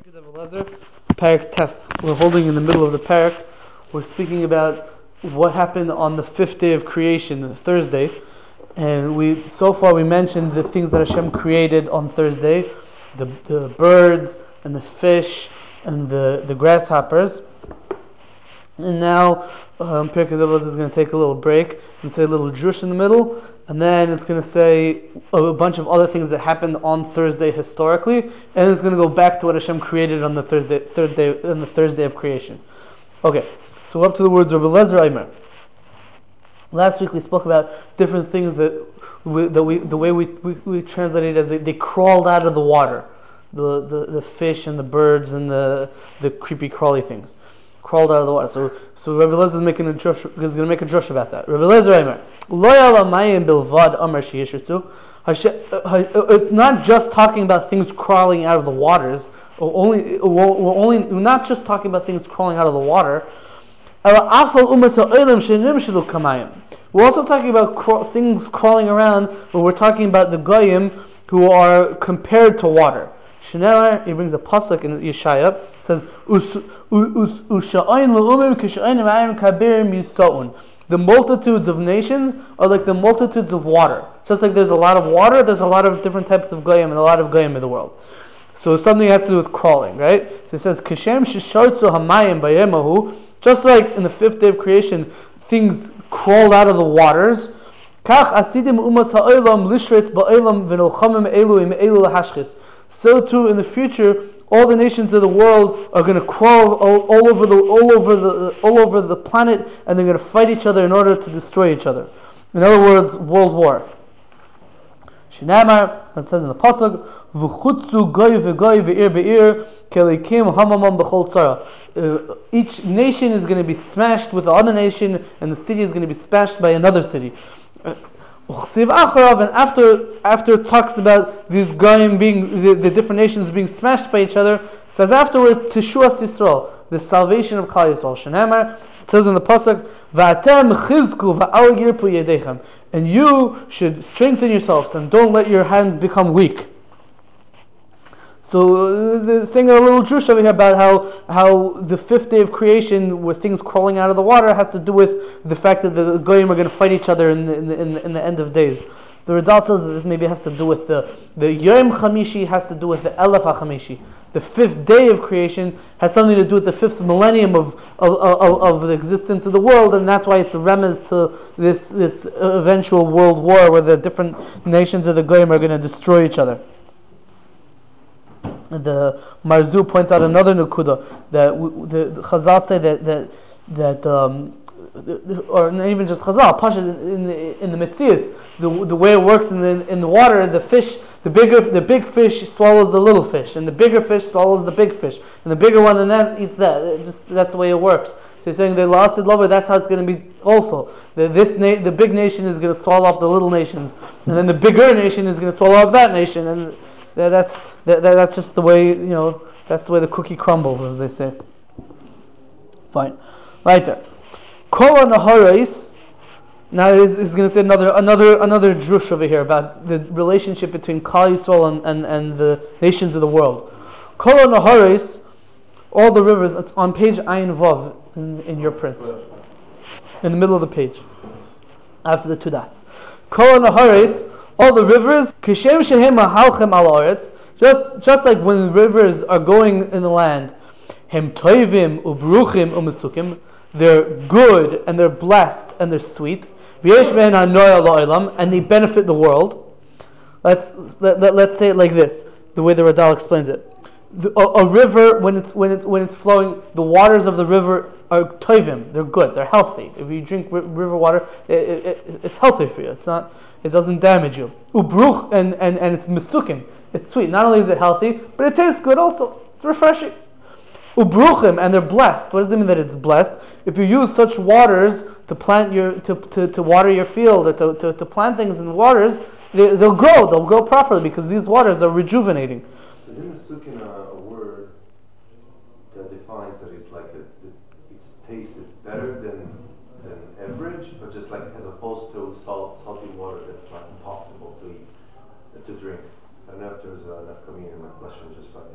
Parak of Elazar, Parak Tes. We're holding in the middle of the Parak. We're speaking about what happened on the fifth day of creation, Thursday, and so far we mentioned the things that Hashem created on Thursday, the birds and the fish and the grasshoppers. And now Parak of Elazar is going to take a little break and say a little drush in the middle. And then it's going to say a bunch of other things that happened on Thursday historically, and it's going to go back to what Hashem created on the Thursday of creation. Okay, so up to the words Rabbi Elazar Aimer. Last week we spoke about different things the way we translated it as they crawled out of the water, the fish and the birds and the creepy crawly things crawled out of the water. So Rabbi Elazar is going to make a drush about that. Rabbi Elazar Aimer. It's not just talking about things crawling out of the waters. We're not just talking about things crawling out of the water. We're also talking about things crawling around, but we're talking about the goyim who are compared to water. Shneur, he brings a pasuk in Yeshaya. It says, the multitudes of nations are like the multitudes of water. Just like there's a lot of water, there's a lot of different types of goyim and a lot of goyim in the world. So something has to do with crawling, right? So it says, Kashem shishartzu hamayim bayemahu. Just like in the fifth day of creation, things crawled out of the waters. Kach asidim umas ha'olam lishret ba'olam v'nilchamim elu im elu lahashchis. So too in the future, all the nations of the world are going to crawl all over the planet, and they're going to fight each other in order to destroy each other. In other words, world war. Shinamar, that says in the pasuk, "V'chutzu goy v'goy v'ir be'ir kelikim hamamam b'chol tzara." Each nation is going to be smashed with the other nation, and the city is going to be smashed by another city. And after it talks about these goyim being the different nations being smashed by each other, it says afterwards Teshuas Yisrael, the salvation of Klal Yisrael. Shenamar, it says in the pasuk, "Va'atem chizku va'al yirpu yedechem," and you should strengthen yourselves and don't let your hands become weak. So they're saying a little drush over here about how the fifth day of creation, with things crawling out of the water, has to do with the fact that the goyim are going to fight each other in the end of days. The Radal says that this maybe has to do with the Yom Chamishi, has to do with the Elef HaChamishi. The fifth day of creation has something to do with the fifth millennium of the existence of the world, and that's why it's a remez to this eventual world war where the different nations of the goyim are going to destroy each other. The Marzu points out another nukuda that the Chazal say that or not even just Chazal, Pasha in the Metzias, the way it works in the water, the big fish swallows the little fish, and the bigger fish swallows the big fish, and the bigger one and that eats that. That's the way it works. So he's saying they lost it lover. That's how it's going to be also. The big nation is going to swallow up the little nations, and then the bigger nation is going to swallow up that nation, and that's just the way, that's the way the cookie crumbles, as they say. Fine. Right there. Kol naharais. Now he's going to say another drush over here about the relationship between Klal Yisrael and the nations of the world. Kol naharais, all the rivers. It's on page Ayin Vav in your print, in the middle of the page, after the two dots. Kol naharais, all the rivers, kishem shehem mahalchem al haaretz, just like when rivers are going in the land, hem toivim ubruchim umesukim, they're good and they're blessed and they're sweet, v'yesh behen hanoya la'olam, and they benefit the world. Let's say it like this, the way the Radal explains it. A river, when it's flowing, the waters of the river are toivim, they're good, they're healthy. If you drink river water, it's healthy for you. It doesn't damage you. Ubruch, and it's mesukim. It's sweet. Not only is it healthy, but it tastes good also. It's refreshing. Ubruchim, and they're blessed. What does it mean that it's blessed? If you use such waters to plant to water your field, or to plant things in the waters, they'll grow. They'll grow properly because these waters are rejuvenating. Isn't mesukim a word that defines that it's like its taste is better than average, but just like as opposed to salty water that's like impossible to drink? I don't know if there's enough coming in my question just like that.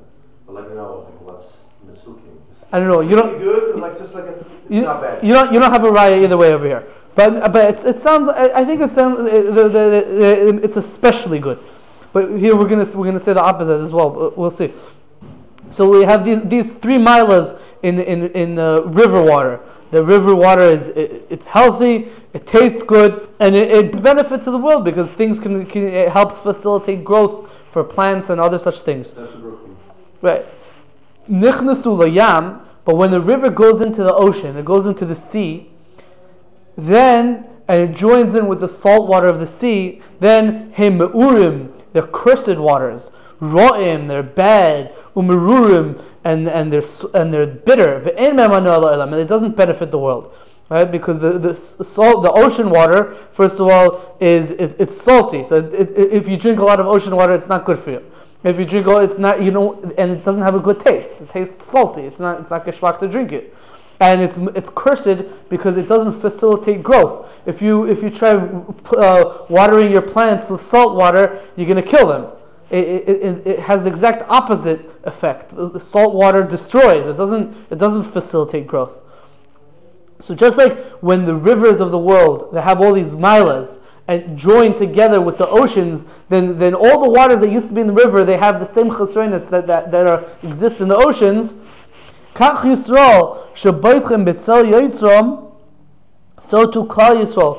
But like what's Mesukim? I don't know. You don't. Good, like just like it's not bad. You don't have a raya either way over here. But it sounds. I think it sounds. It's especially good. But here we're gonna say the opposite as well. But we'll see. So we have these 3 milas in river water. The river water it's healthy, it tastes good, and it's benefit to the world because things it helps facilitate growth for plants and other such things. That's the Brooklyn. Right. Nichnasu layam, but when the river goes into the ocean, it goes into the sea, then and it joins in with the salt water of the sea, then meurim, they're cursed waters, ro'im, they're bad, umerurim, and they're bitter, and it doesn't benefit the world, right? Because the ocean water, first of all, it's salty. So if you drink a lot of ocean water, it's not good for you. If you drink it's not, and it doesn't have a good taste. It tastes salty. It's not geschmack to drink it, and it's cursed because it doesn't facilitate growth. If you try watering your plants with salt water, you're going to kill them. It has the exact opposite effect. The salt water destroys. It doesn't facilitate growth. So just like when the rivers of the world that have all these milas and join together with the oceans, then all the waters that used to be in the river, they have the same chesroinus that exist in the oceans. Kach Yisrael shebaytchem betzel yoytzrom. So too Klal Yisrael,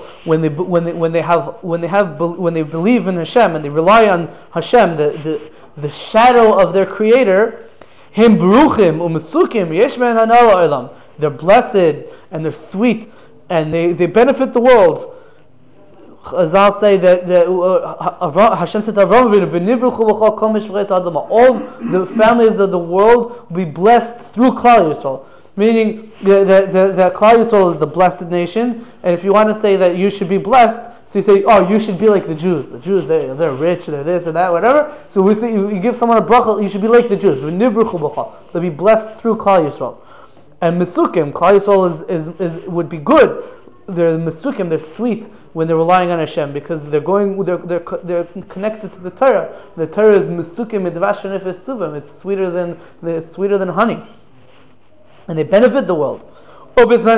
when they believe in Hashem and they rely on Hashem, the shadow of their Creator, him beruchim umesukim yesh be'en hanal ha'olam. They're blessed and they're sweet and they benefit the world. Chazal say that Hashem said to Avraham, all the families of the world will be blessed through Klal Yisrael. Meaning that Klal Yisrael is the blessed nation, and if you want to say that you should be blessed, so you say, oh, you should be like the Jews. The Jews, they're rich, they're this or that, whatever. So we say you give someone a bracha, you should be like the Jews. They'll be blessed through Klal Yisrael. And Mesukim, Klal Yisrael would be good. They're Mesukim, they're sweet when they're relying on Hashem because they're connected to the Torah. The Torah is Mesukim midvash nefesh suvim. It's sweeter than honey. And they benefit the world. But when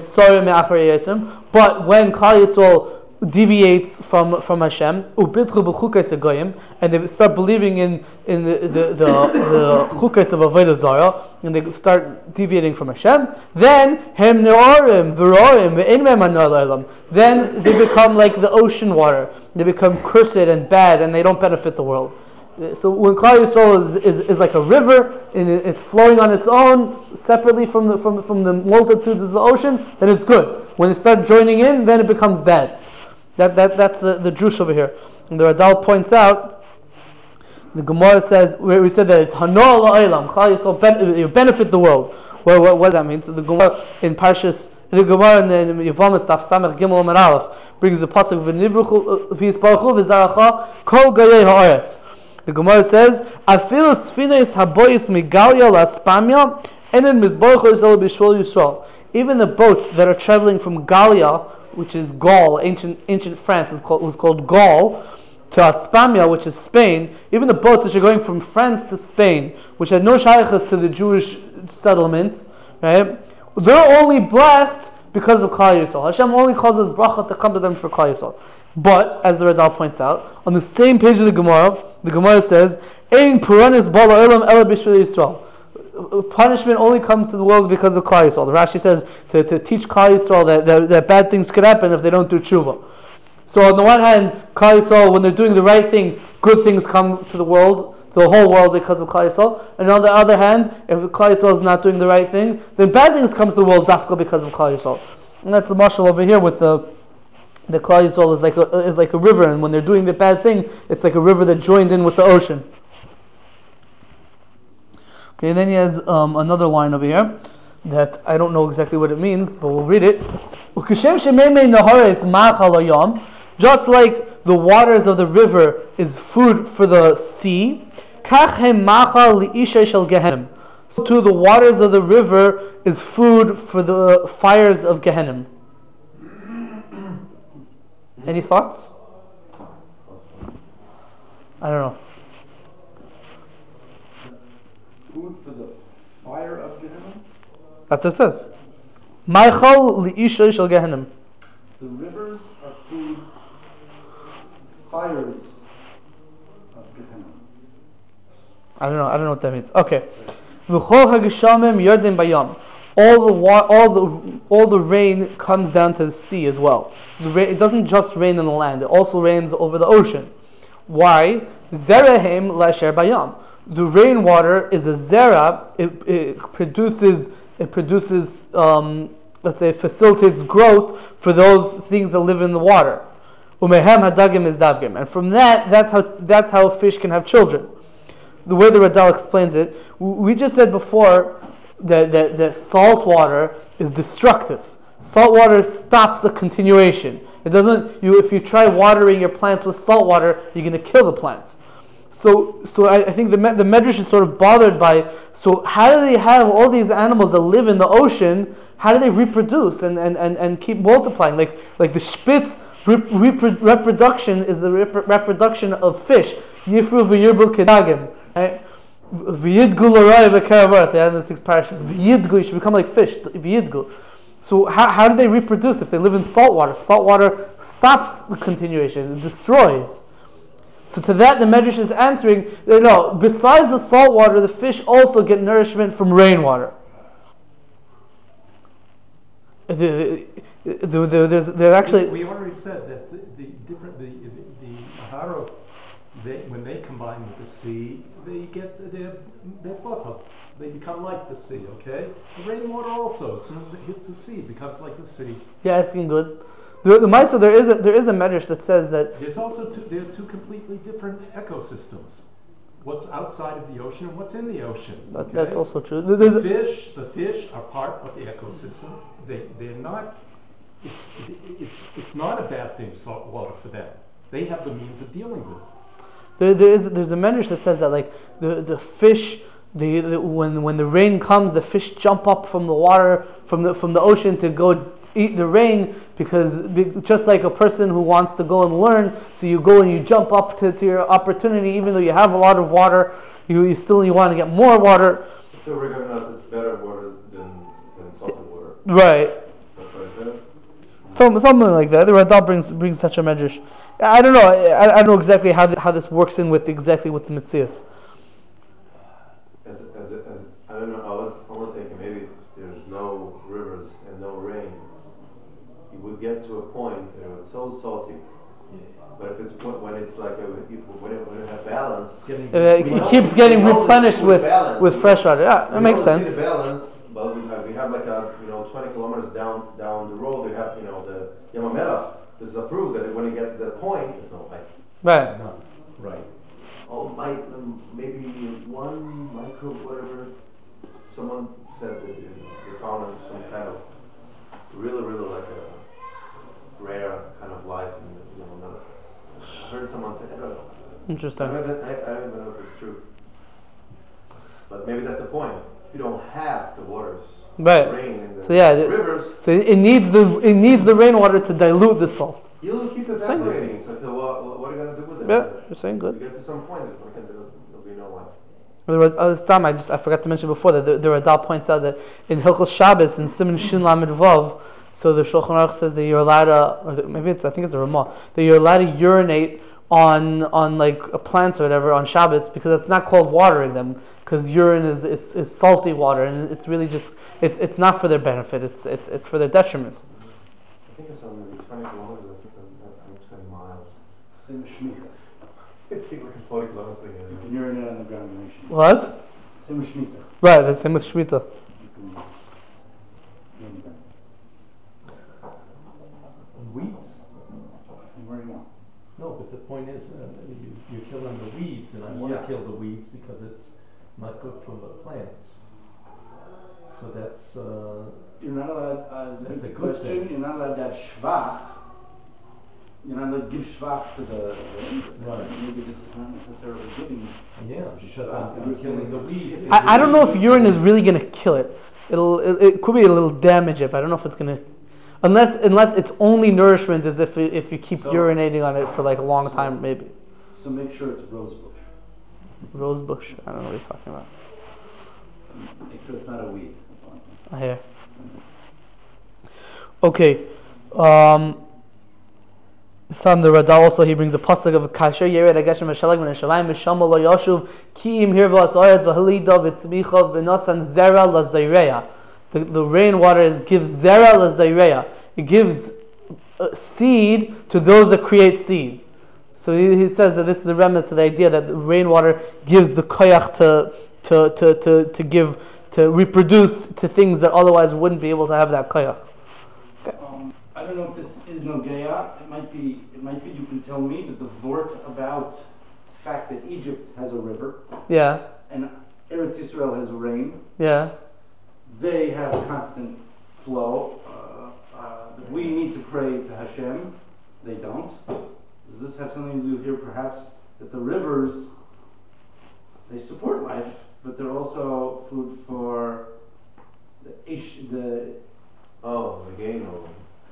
Klal Yisrael deviates from Hashem, and they start believing in the chukos of Avodah Zarah, and they start deviating from Hashem, then then they become like the ocean water. They become cursed and bad, and they don't benefit the world. So when Klal Yisrael is like a river and it's flowing on its own separately from the multitudes of the ocean, then it's good. When they start joining in, then it becomes bad. That's the drush over here. And the Radal points out, the Gemara says, where we said that it's Hanor La'olam, Klal Yisrael benefit the world. What does that mean? So the Gemara in Parshas, the Gemara in Yevamos Daf Samech Gimel Amud Aleph brings the pasuk v'nivruchu v'yisparuchu v'zaracha kol gayei ha'aretz. The Gemara says, "Afil sfinos haboyis migalia laspamia, enen mizborach Yisrael b'shvol Yisrael." Even the boats that are traveling from Gallia, which is Gaul, ancient France was called Gaul, to Aspamia, which is Spain. Even the boats which are going from France to Spain, which had no shaykhs to the Jewish settlements, right? They're only blessed because of Klal Yisrael. Hashem only causes bracha to come to them for Klal Yisrael. But, as the Radal points out, on the same page of the Gemara says, "Ein puranis bala olam ela b'shvil Yisrael." Punishment only comes to the world because of Klal Yisrael. The Rashi says to teach Klal Yisrael that bad things could happen if they don't do tshuva. So on the one hand, Klal Yisrael, when they're doing the right thing, good things come to the world, to the whole world because of Klal Yisrael. And on the other hand, if Klal Yisrael is not doing the right thing, then bad things come to the world dafka because of Klal Yisrael. And that's the mashal over here with the Klal Yisrael is like a river, and when they're doing the bad thing, it's like a river that joined in with the ocean. Okay, and then he has another line over here that I don't know exactly what it means, but we'll read it. Just like the waters of the river is food for the sea, so too the waters of the river is food for the fires of Gehenna. Any thoughts? I don't know. food for the fire of Gehenna? That's what it says. Maichal li'isha shel Gehenim. The rivers are food, fires of Gehenna. I don't know what that means. Okay. V'chol hageshamim yardim bayam. All the rain comes down to the sea as well. It doesn't just rain on the land; it also rains over the ocean. Why? Zerahem lasher bayam. The rainwater is a zera. It produces. Let's say, facilitates growth for those things that live in the water. Umehem hadagim is davgim, and from that's how fish can have children. The way the Radal explains it, we just said before that salt water is destructive. Salt water stops the continuation. It doesn't. If you try watering your plants with salt water, you're going to kill the plants. So I think the Medrash is sort of bothered by. So how do they have all these animals that live in the ocean? How do they reproduce and keep multiplying? Like the Spitz reproduction is the reproduction of fish. Yifru v'yirbu kedagim. Right? V'yidgu l'roi v'karavaras. I had in the 6th parasha. V'yidgu, you should become like fish. V'yidgu. So how do they reproduce if they live in salt water? Salt water stops the continuation. It destroys. So to that the Medrash is answering, no, besides the salt water, the fish also get nourishment from rainwater. There's actually... We already said that the Ahara, when they combine with the sea, they get their bottom. They become like the sea, okay? The rainwater also, as soon as it hits the sea, becomes like the sea. Yeah, asking good. The Maisa, there is a medrash that says that there's also there are two completely different ecosystems. What's outside of the ocean and what's in the ocean. Okay? That's also true. The fish are part of the ecosystem. They're not. It's not a bad thing, salt water, for them. They have the means of dealing with it. There's a medrash that says that like the fish. When the rain comes, the fish jump up from the water from the ocean to go eat the rain, because just like a person who wants to go and learn, so you go and you jump up to your opportunity, even though you have a lot of water, you want to get more water. So we're going to know it's better water than salty water. Right. That's what I said. Something like that. The Radal brings such a medrash. I don't know. I don't know exactly how this works in with the Metzias. I don't know. I was only thinking maybe if there's no rivers and no rain, you would get to a point that it's so salty. But if it's when it's like when it has balance, it keeps getting replenished with fresh water. Yeah, that makes sense. See the balance, but we have like 20 kilometers down the road. We have the Yamamela. This is approved that when it gets to that point, there's no life. Right. No. Right. Oh, maybe 1 microbe, whatever. Someone said that they found some kind of really like a rare kind of life in another. I heard someone say, I don't know. Interesting. I don't even know if it's true. But maybe that's the point. If you don't have the waters, right. The rain and the rivers, so it needs the rainwater to dilute the salt. You'll keep evaporating. So what are you going to do with it? Yeah, you're saying good. You get to some point, it's like there'll be no life. I forgot to mention before that the Radal points out that in Hilchos Shabbos in Siman Shin Lamed Vav, so the Shulchan Aruch says that you're allowed to, I think it's a Ramah, that you're allowed to urinate on like plants or whatever on Shabbos, because it's not called watering them, because urine is salty water, and it's really just it's not for their benefit, it's for their detriment. I think it's on maybe 20 kilometers. I think 20 miles. Same as Shemitah. It's like a 40 kilometers thing. You can urinate on the ground in Shemitah. What? Same with Shemitah. Right, the same with Shemitah. Weeds. Where do you go? No, but the point is, you're killing the weeds, and I want to kill the weeds because it's not good for the plants. So that's. You're not allowed. That's a good question. thing. You're not allowed to have shvach. You're not allowed to give shvach to the. Right. Maybe this is not necessarily giving. Yeah, because I'm killing the weed. I don't know if urine is really going to kill it. It could be a little damage it, but I don't know if it's going to. Unless its only nourishment is if you keep urinating on it for like a long time, maybe. So make sure it's rose bush. Rose bush. I don't know what you're talking about. Make sure it's not a weed. Here. Okay. Some the Radha also he brings a pasuk of Kasher Yered Ageshem Hashalag Min Hashalayim Mishama Lo Yashuv Kiim Hirvas Oretz V'Halida V'Tzmicha V'Nasan Zera LaZayreya. The rainwater gives Zera LaZayreya. It gives seed to those that create seed. So he says that this is a remnant to the idea that the rainwater gives the koyach to give, to reproduce to things that otherwise wouldn't be able to have that koyach. Okay. I don't know if this is Nogeya. It might be. You can tell me. But the vort about the fact that Egypt has a river. Yeah. And Eretz Yisrael has rain. Yeah. They have constant flow. We need to pray to Hashem. They don't. Does this have something to do here, perhaps, that the rivers, they support life, but they're also food for the gain of.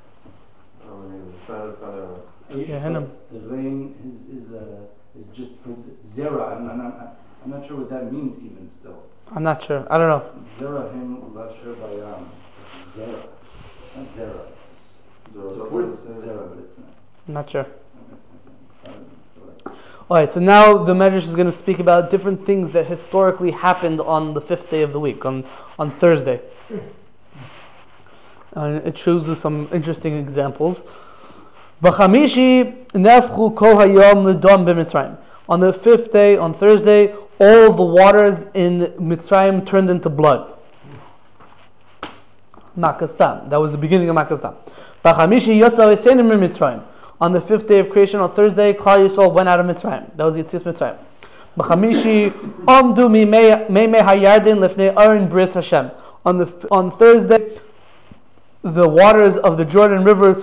The rain is just for zera. I'm not sure what that means even still. I'm not sure. I don't know. Zera him lasher bayam. Zera. It's not zera. It supports zera, but it's not. I'm not sure. Alright, so now the Medrash is going to speak about different things that historically happened on the 5th day of the week, on Thursday. And it shows us some interesting examples. B'chamishi nefchu kol hayom l'dom b'Mitzrayim. On the 5th day, on Thursday, all the waters in Mitzrayim turned into blood. Makastam. That was the beginning of Makastam. B'chamishi yotza v'seinim b'Mitzrayim. On the 5th day of creation, on Thursday, Klal Yisrael went out of Mitzrayim. That was Yetzias Mitzrayim. B'chamishi omdu meimei hayardin lifnei Aron bris Hashem. On Thursday, the waters of the Jordan River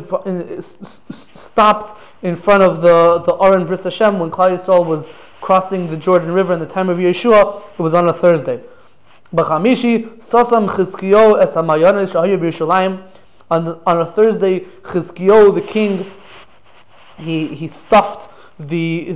stopped in front of the Aron bris Hashem when Klal Yisrael was crossing the Jordan River in the time of Yeshua. It was on a Thursday. B'chamishi sasam Chizkiyo es hamayanos shahayu b'Yerushalayim. On a Thursday, Chizkiyo, the king, he stuffed the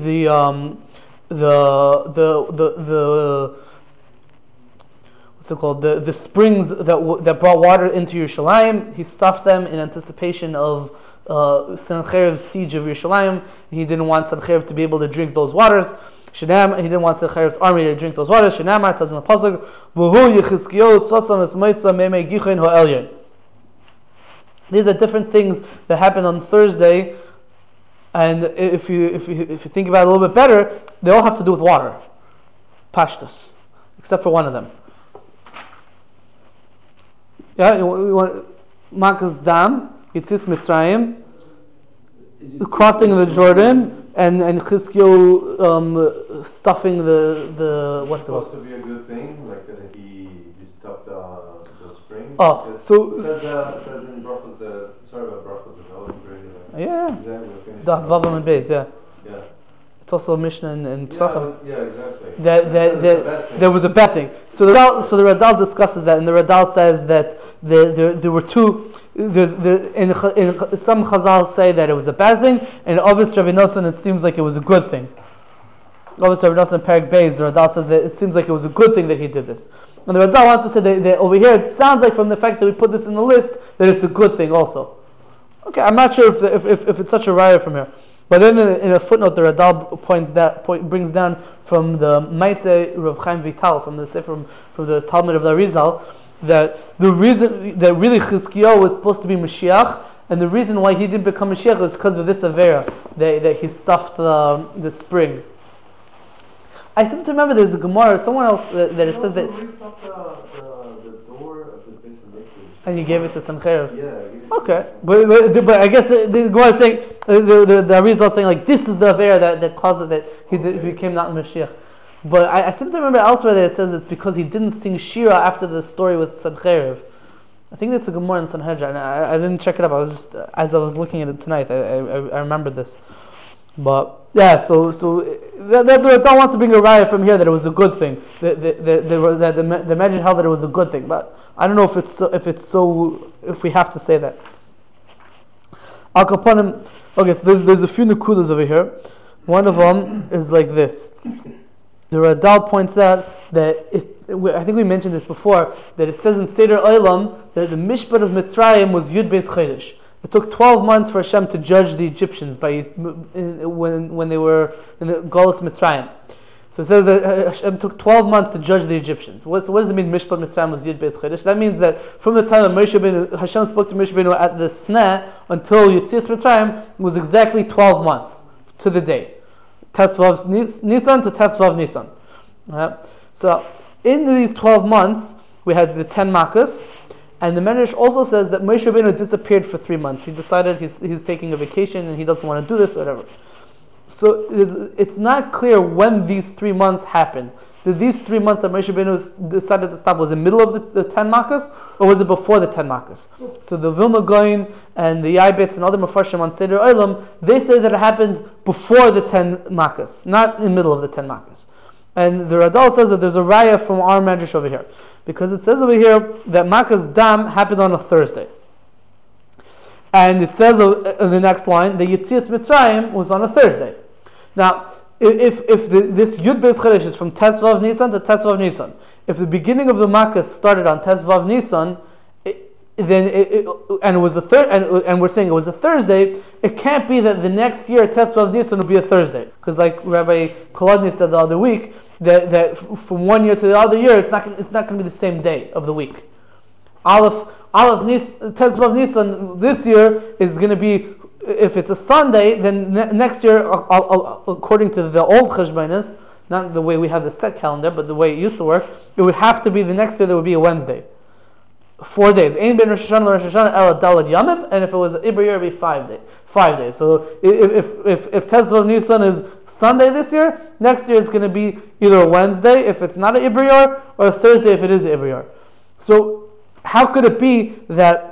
what's it called, the springs that brought water into Yerushalayim. He stuffed them in anticipation of Sennacherib's siege of Yerushalayim. He didn't want Sennacherib to be able to drink those waters. He didn't want Sennacherib's army to drink those waters. Shenamar says in the pasuk, "V'hu Yechizkiyo sosam es moitza meimei gichen ha'elyon." These are different things that happened on Thursday, and if you think about it a little bit better, they all have to do with water, pashtus, except for one of them. Yeah, you want Makas Dam, Yetzias Mitzrayim, crossing the Jordan, and Chizkiyo stuffing the what's it supposed to be a good thing, like that he stopped the spring. Oh, so it says in Brachos the Holy Prayer. Yeah, exactly. the Vavam and Beis, yeah. Yeah. It's also a Mishnah in Pesachim. Yeah, exactly. That there was a bad thing. So the Radal discusses that, and the Radal says that there were two. In some Chazal say that it was a bad thing, and obviously Rabbi Nosson it seems like it was a good thing. Obviously Rabbi Nosson in Perek Beis, the Radal says that it seems like it was a good thing that he did this. And the Radal wants to say that over here it sounds like from the fact that we put this in the list that it's a good thing also. Okay, I'm not sure if it's such a raya from here. But then in a footnote, the Radal brings down from the Maaseh Rav Chaim Vital, from the Talmud of the Arizal, that the reason that really Chizkiyahu was supposed to be Mashiach, and the reason why he didn't become Mashiach was because of this Avera, that he stuffed the spring. I seem to remember there's a Gemara, someone else that it says that. The door of the place of Mikdash. And you gave it to Sennacherib. Yeah. Okay, but I guess the Gemara is saying the Arizal is saying like this is the Avera that caused it that he became not Mashiach. But I seem to remember elsewhere that it says it's because he didn't sing Shira after the story with Sennacherib. I think that's a Gemara in Sanhedrin. I didn't check it up. I was just as I was looking at it tonight. I remembered this. But yeah, so the Tal wants to bring a raya from here that it was a good thing. The Medrash held that it was a good thing, but I don't know if we have to say that. Al Kapanim. Okay, so there's a few nukudas over here. One of them is like this. The Radal points out that I think we mentioned this before, that it says in Seder Olam that the Mishpat of Mitzrayim was Yud Beis Chodesh. It took 12 months for Hashem to judge the Egyptians when they were in the Golus Mitzrayim. So it says that Hashem took 12 months to judge the Egyptians. So what does it mean Mishpat Mitzrayim was Yud Beis Chodesh? That means that from the time that Hashem spoke to Moshe Rabbeinu at the Sneh until Yetzias Mitzrayim was exactly 12 months to the day. Tesvav Nisan to Tesvav Nisan. So in these 12 months we had the 10 Makkos, and the Medrash also says that Moshe Rabbeinu disappeared for 3 months. He decided he's taking a vacation and he doesn't want to do this, whatever. So it's not clear when these 3 months happened. Did these 3 months that Moshe Rabbeinu decided to stop was in the middle of the 10 Makkos, or was it before the 10 Makkos? So the Vilna Gaon and the Yaibetz and other Mefarshim on Seder Olam, they say that it happened before the 10 Makkos, not in the middle of the 10 Makkos. And the Radal says that there's a raya from our Medrash over here, because it says over here that Makkos Dam happened on a Thursday. And it says in the next line, the Yetzias Mitzrayim was on a Thursday. Now, if this Yud Beis Chodesh is from Tesvav Nisan to Tesvav Nisan, if the beginning of the Makkos started on Tesvav Nisan, and it was the third, and we're saying it was a Thursday, it can't be that the next year Tesvav Nisan will be a Thursday, because like Rabbi Kolodny said the other week, that from one year to the other year, it's not going to be the same day of the week. Tesvav Nisan this year is going to be, if it's a Sunday, then next year, according to the old Cheshbonos, not the way we have the set calendar, but the way it used to work, it would have to be the next year. There would be a Wednesday, 4 days. Ein ben Rosh Hashanah Rosh Hashanah el Daled Yamim, and if it was Ibra year, it would be 5 days. 5 days. So if Tesvav Nisan is Sunday this year, next year it's going to be either a Wednesday if it's not an Ibra year, or a Thursday if it is an Ibra year. So how could it be that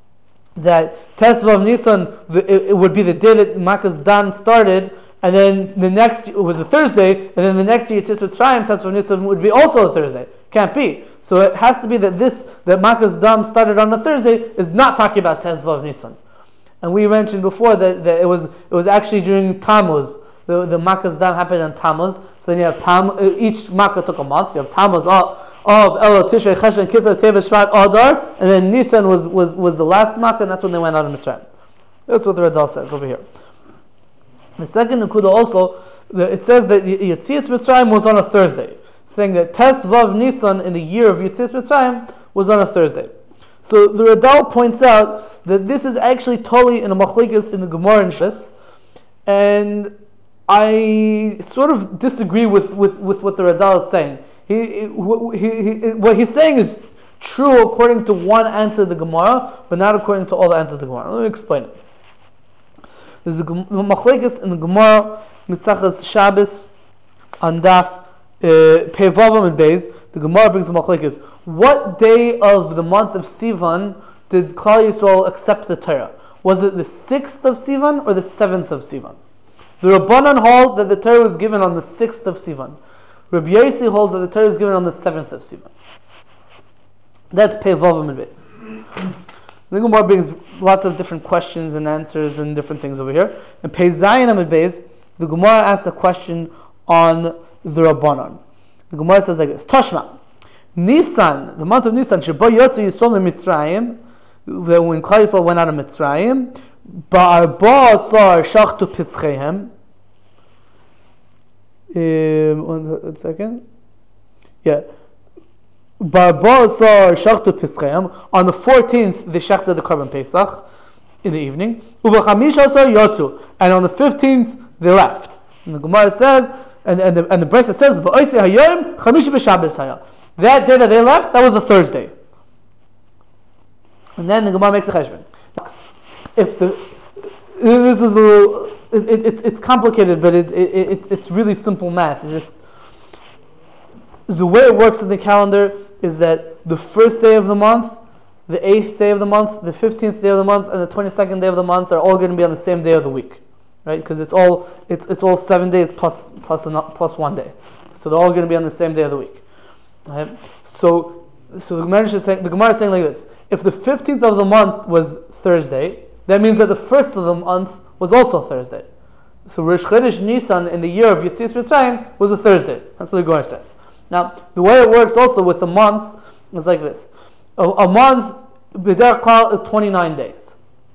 Tesvav Nisan, it would be the day that Makkos Dam started, and then the next it was a Thursday, and then the next year Yetzias Mitzrayim, Tesvav Nisan would be also a Thursday? Can't be. So it has to be that Makkos Dam started on a Thursday is not talking about Tesvav Nisan. And we mentioned before that it was actually during Tammuz. The Makkos Dam happened on Tammuz. So then you have each Makkah took a month. You have Tammuz of Elul, Tishrei, Cheshvan, Kislev, Teves, Shvat, Adar, and then Nisan was the last Makkah, and that's when they went out of Mitzrayim. That's what the Radal says over here. The second Nakuda also, it says that Yetzias Mitzrayim was on a Thursday, saying that Tesvav Nisan in the year of Yetzias Mitzrayim was on a Thursday. So the Radal points out that this is actually totally in a machlekes in the Gemara and Shas, and I sort of disagree with what the Radal is saying. What he's saying is true according to one answer of the Gemara, but not according to all the answers of the Gemara. Let me explain it. There's a machlekes in the Gemara, Mitzachas Shabbos, on Daf Pei Vavam and Beis. The Gemara brings a machlekes. What day of the month of Sivan did Klal Yisrael accept the Torah? Was it the 6th of Sivan or the 7th of Sivan? The Rabbanan hold that the Torah was given on the 6th of Sivan. Rabbi Yossi holds that the Torah is given on the 7th of Sivan. That's Pei Vavam and Beis. The Gemara brings lots of different questions and answers and different things over here. And Pei Zayin and Beis, the Gemara asks a question on the Rabbanan. The Gemara says like this: Tashma, Nisan, the month of Nisan, Sheba Yotzu Yisrael Mitzrayim, when Klal Yisrael went out of Mitzrayim, Ba'arba Asar Shachtu Pischeihem. 1 second. Yeah. Ba'arba Asar Shachtu Pischeihem. On the 14th, they shechted the Korban Pesach in the evening. Ubachamish Asar Yotzu, and on the 15th they left. And the Gemara says, and the Brisa says, V'oisei Hayom Chamish B'Shabbos Haya. That day that they left, that was a Thursday. And then the Gemara makes a cheshbon. This is a little, it's complicated, but it's really simple math. It's just the way it works in the calendar is that the first day of the month, the 8th day of the month, the 15th day of the month, and the 22nd day of the month are all going to be on the same day of the week, right? Because it's all 7 days plus 1 day, so they're all going to be on the same day of the week. Right? So the Gemara is saying like this: if the 15th of the month was Thursday, that means that the first of the month was also Thursday. So Rosh Chodesh Nisan in the year of Yetzias Mitzrayim was a Thursday. That's what the Gemara says. Now, the way it works also with the months is like this. A month, B'derech Klal, is 29 days.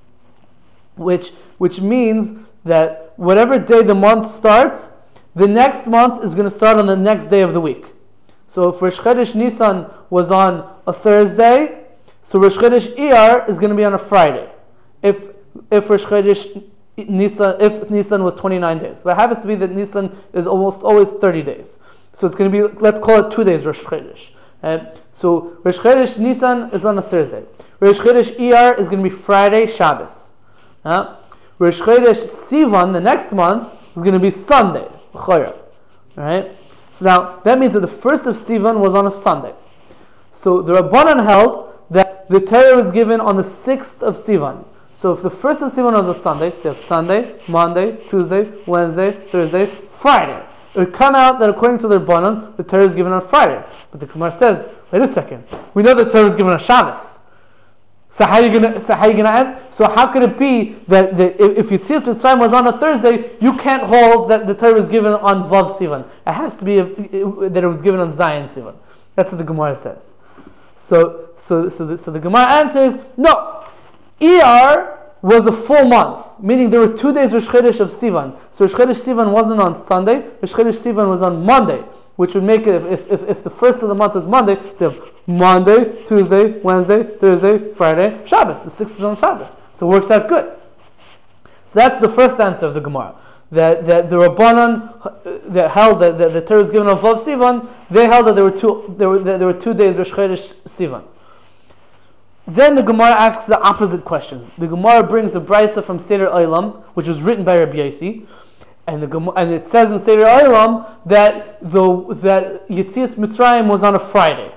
Which means that whatever day the month starts, the next month is going to start on the next day of the week. So if Rosh Chodesh Nisan was on a Thursday, so Rosh Chodesh Iyar is going to be on a Friday. If Rosh Chodesh Nisan was 29 days. But it happens to be that Nisan is almost always 30 days. So it's going to be, let's call it 2 days Rosh Chodesh. So Rosh Chodesh Nisan is on a Thursday. Rosh Chodesh Iyar is going to be Friday, Shabbos. Rosh Chodesh Sivan, the next month, is going to be Sunday. Right? So now, that means that the first of Sivan was on a Sunday. So the Rabbanan held that the Torah was given on the 6th of Sivan. So if the first of Sivan was a Sunday, so you have Sunday, Monday, Tuesday, Wednesday, Thursday, Friday. It would come out that according to the Rabbanan, the Torah is given on Friday. But the Gemara says, wait a second, we know the Torah is given on Shabbos. So how are you gonna add? So how could it be that if Yetzias Mitzrayim was on a Thursday, you can't hold that the Torah was given on Vav Sivan? It has to be that it was given on Zion Sivan. That's what the Gemara says. So the Gemara answers, no. Iyar was a full month, meaning there were 2 days Rosh Chodesh of Sivan. So Rosh Chodesh Sivan wasn't on Sunday. Rosh Chodesh Sivan was on Monday, which would make it, if the first of the month was Monday, so Monday, Tuesday, Wednesday, Thursday, Friday, Shabbos. The 6th is on Shabbos. So it works out good. So that's the first answer of the Gemara. That the Rabbanan that held that the Torah was given on Vav Sivan, they held that there were 2 days Rosh Chodesh Sivan. Then the Gemara asks the opposite question. The Gemara brings a brisa from Seder Olam, which was written by Rabbi Yossi, and it says in Seder Olam that Yetzias Mitzrayim was on a Friday.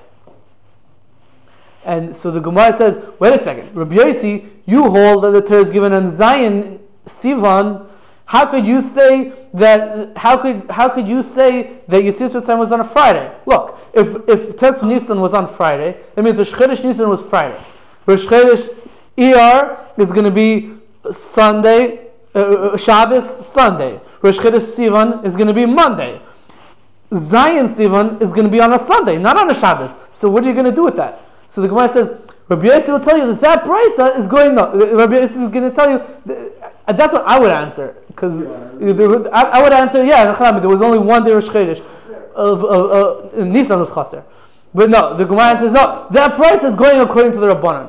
And so the Gemara says, wait a second, Rabbi Yossi, you hold that the Torah is given on Zion Sivan. How could you say that? How could you say that Yetzias Mitzrayim was on a Friday? Look, if Tes Nisan was on Friday, that means Rosh Chodesh Nisan was Friday. Rosh Chodesh Iyar is going to be Sunday, Shabbos Sunday. Rosh Chodesh Sivan is going to be Monday. Zion Sivan is going to be on a Sunday, not on a Shabbos. So what are you going to do with that? So the Gemara says, Rabbi Yossi will tell you that brisa is going no. Rabbi Yossi is going to tell you. That's what I would answer, because I would answer, yeah, there was only 1 day Rosh Chodesh of Nisan was chaser. But no, the Gemara answers, no, that price is going according to the Rabbanan.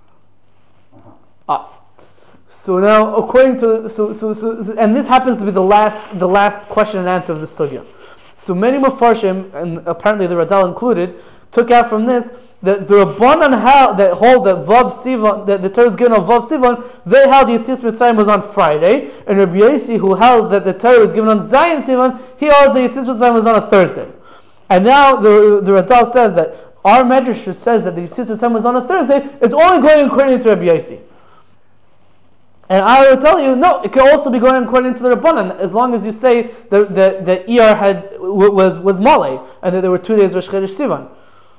So now, according to, and this happens to be the last question and answer of the sugya. So many Mefarshim, and apparently the Radal included, took out from this that the Rabbanan that hold that Vav Sivan, that the Torah is given on Vav Sivan, they held Yetzias Mitzrayim was on Friday, and Rabbi Yossi, who held that the Torah was given on Zion Sivan, he holds that Yetzias Mitzrayim was on a Thursday. And now the Radal says that our Medrash says that the Yetzias Mitzrayim was on a Thursday. It's only going according to Rabbi Yossi. And I will tell you, no, it can also be going according to the Rabbanan, as long as you say that Iyar was Malay, and that there were 2 days Rosh Chodesh Sivan.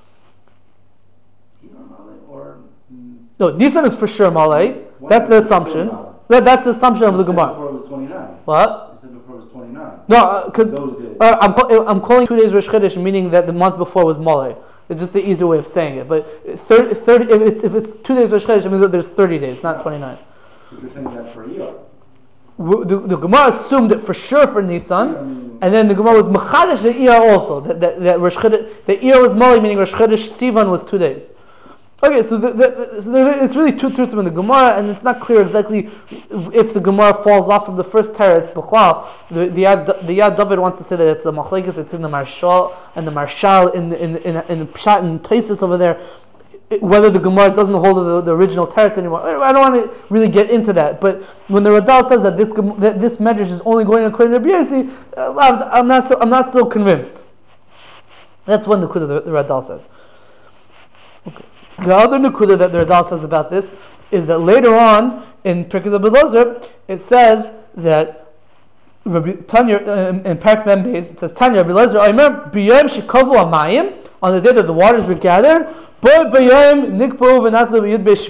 No, Nisan is for sure Malay. That's the assumption. That's the assumption of the Gemara. Before it was 29. What? You said before it was 29. No, I'm calling 2 days Rosh Chodesh, meaning that the month before was Malay. It's just the easier way of saying it. But 30, if it's 2 days Rosh Chodesh, it means that there's 30 days, not 29. But you're saying that for Iyar. The Gemara assumed it for sure for Nisan, and then the Gemara was Mechadesh the Iyar also. That Rosh Chodesh, the Iyar was Malay, meaning Rosh Chodesh Sivan was 2 days. Okay, so it's really two truths in the Gemara, and it's not clear exactly if the Gemara falls off from the first teretz. B'chlal, the Yad David wants to say that it's a machlekes between the Marshal and the Marshal in Pshat and Taisus over there. Whether the Gemara doesn't hold the original teretz anymore, I don't want to really get into that. But when the Radal says that this medrash is only going according to Rabbi Yossi, I'm not so convinced. That's one Nekuda the Radal says. Okay. The other Nekuda that the Radal says about this is that later on in Pirkei Eliezer it says that Tanya in Parak Mem Beis it says Tanya Rabbi Eliezer Omer b'yom shekavu hamayim, on the day that the waters were gathered, bo b'yom nikpu v'nasu b'yud be'shvilim.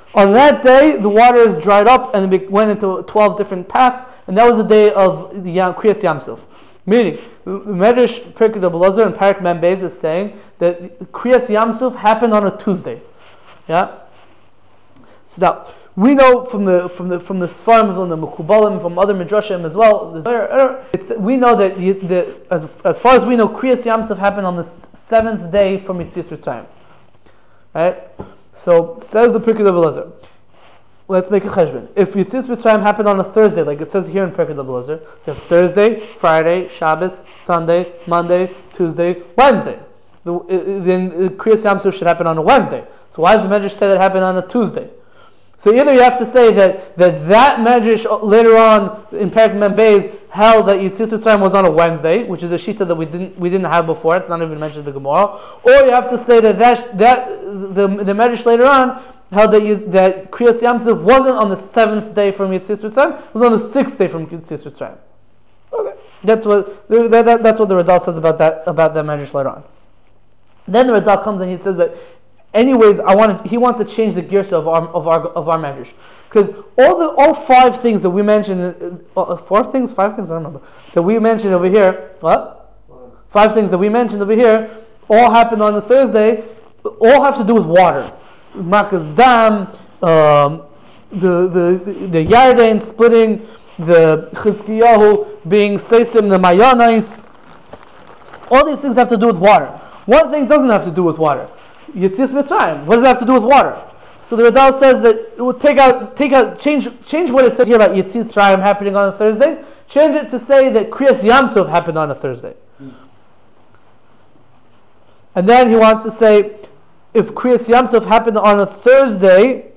On that day, the water is dried up and it went into 12 different paths, and that was the day of the Kriyas Yamsuf. Meaning, Medrash Pirkei Elazar and Parak Mem Beis is saying that Kriyas Yamsuf happened on a Tuesday. Yeah. So now we know from the Sfarim, from the Mekubalim, from other Midrashim as well. We know that as far as we know, Kriyas Yamsuf happened on the 7th day from Yetzias Mitzrayim. Right. So says the Pirkei Elazar. Let's make a cheshbon. If Yetzias Mitzrayim happened on a Thursday, like it says here in Pirkei Elazar, so Thursday, Friday, Shabbos, Sunday, Monday, Tuesday, Wednesday. Then Kriyas Yamsuf should happen on a Wednesday. So why does the Medrash say that happened on a Tuesday? So either you have to say that Medrash later on in Parak Mem Beis held that Yetzias Mitzrayim was on a Wednesday, which is a shita that we didn't have before. It's not even mentioned in the Gemara. Or you have to say that the Medrash later on held that Kriyas Yamsuf wasn't on the 7th day from Yetzias Mitzrayim, it was on the 6th day from Yetzias Mitzrayim. Okay, that's what the Radal says about that Medrash later on. Then the Radal comes and he says that, anyways, he wants to change the gears of our Medrash, because all 5 things that we mentioned, 5 things, I don't remember, that we mentioned over here. What? 5 things that we mentioned over here all happened on a Thursday. All have to do with water. Makas Dam, the Yarden splitting, the Chizkiyahu being Seisim, the Mayanais. All these things have to do with water. One thing doesn't have to do with water. Yetzias Mitzrayim. What does it have to do with water? So the Radal says that it would change what it says here about Yetzias Mitzrayim happening on a Thursday. Change it to say that Kriyas Yamsuf happened on a Thursday. And then he wants to say, if Kriyas Yamsuf happened on a Thursday,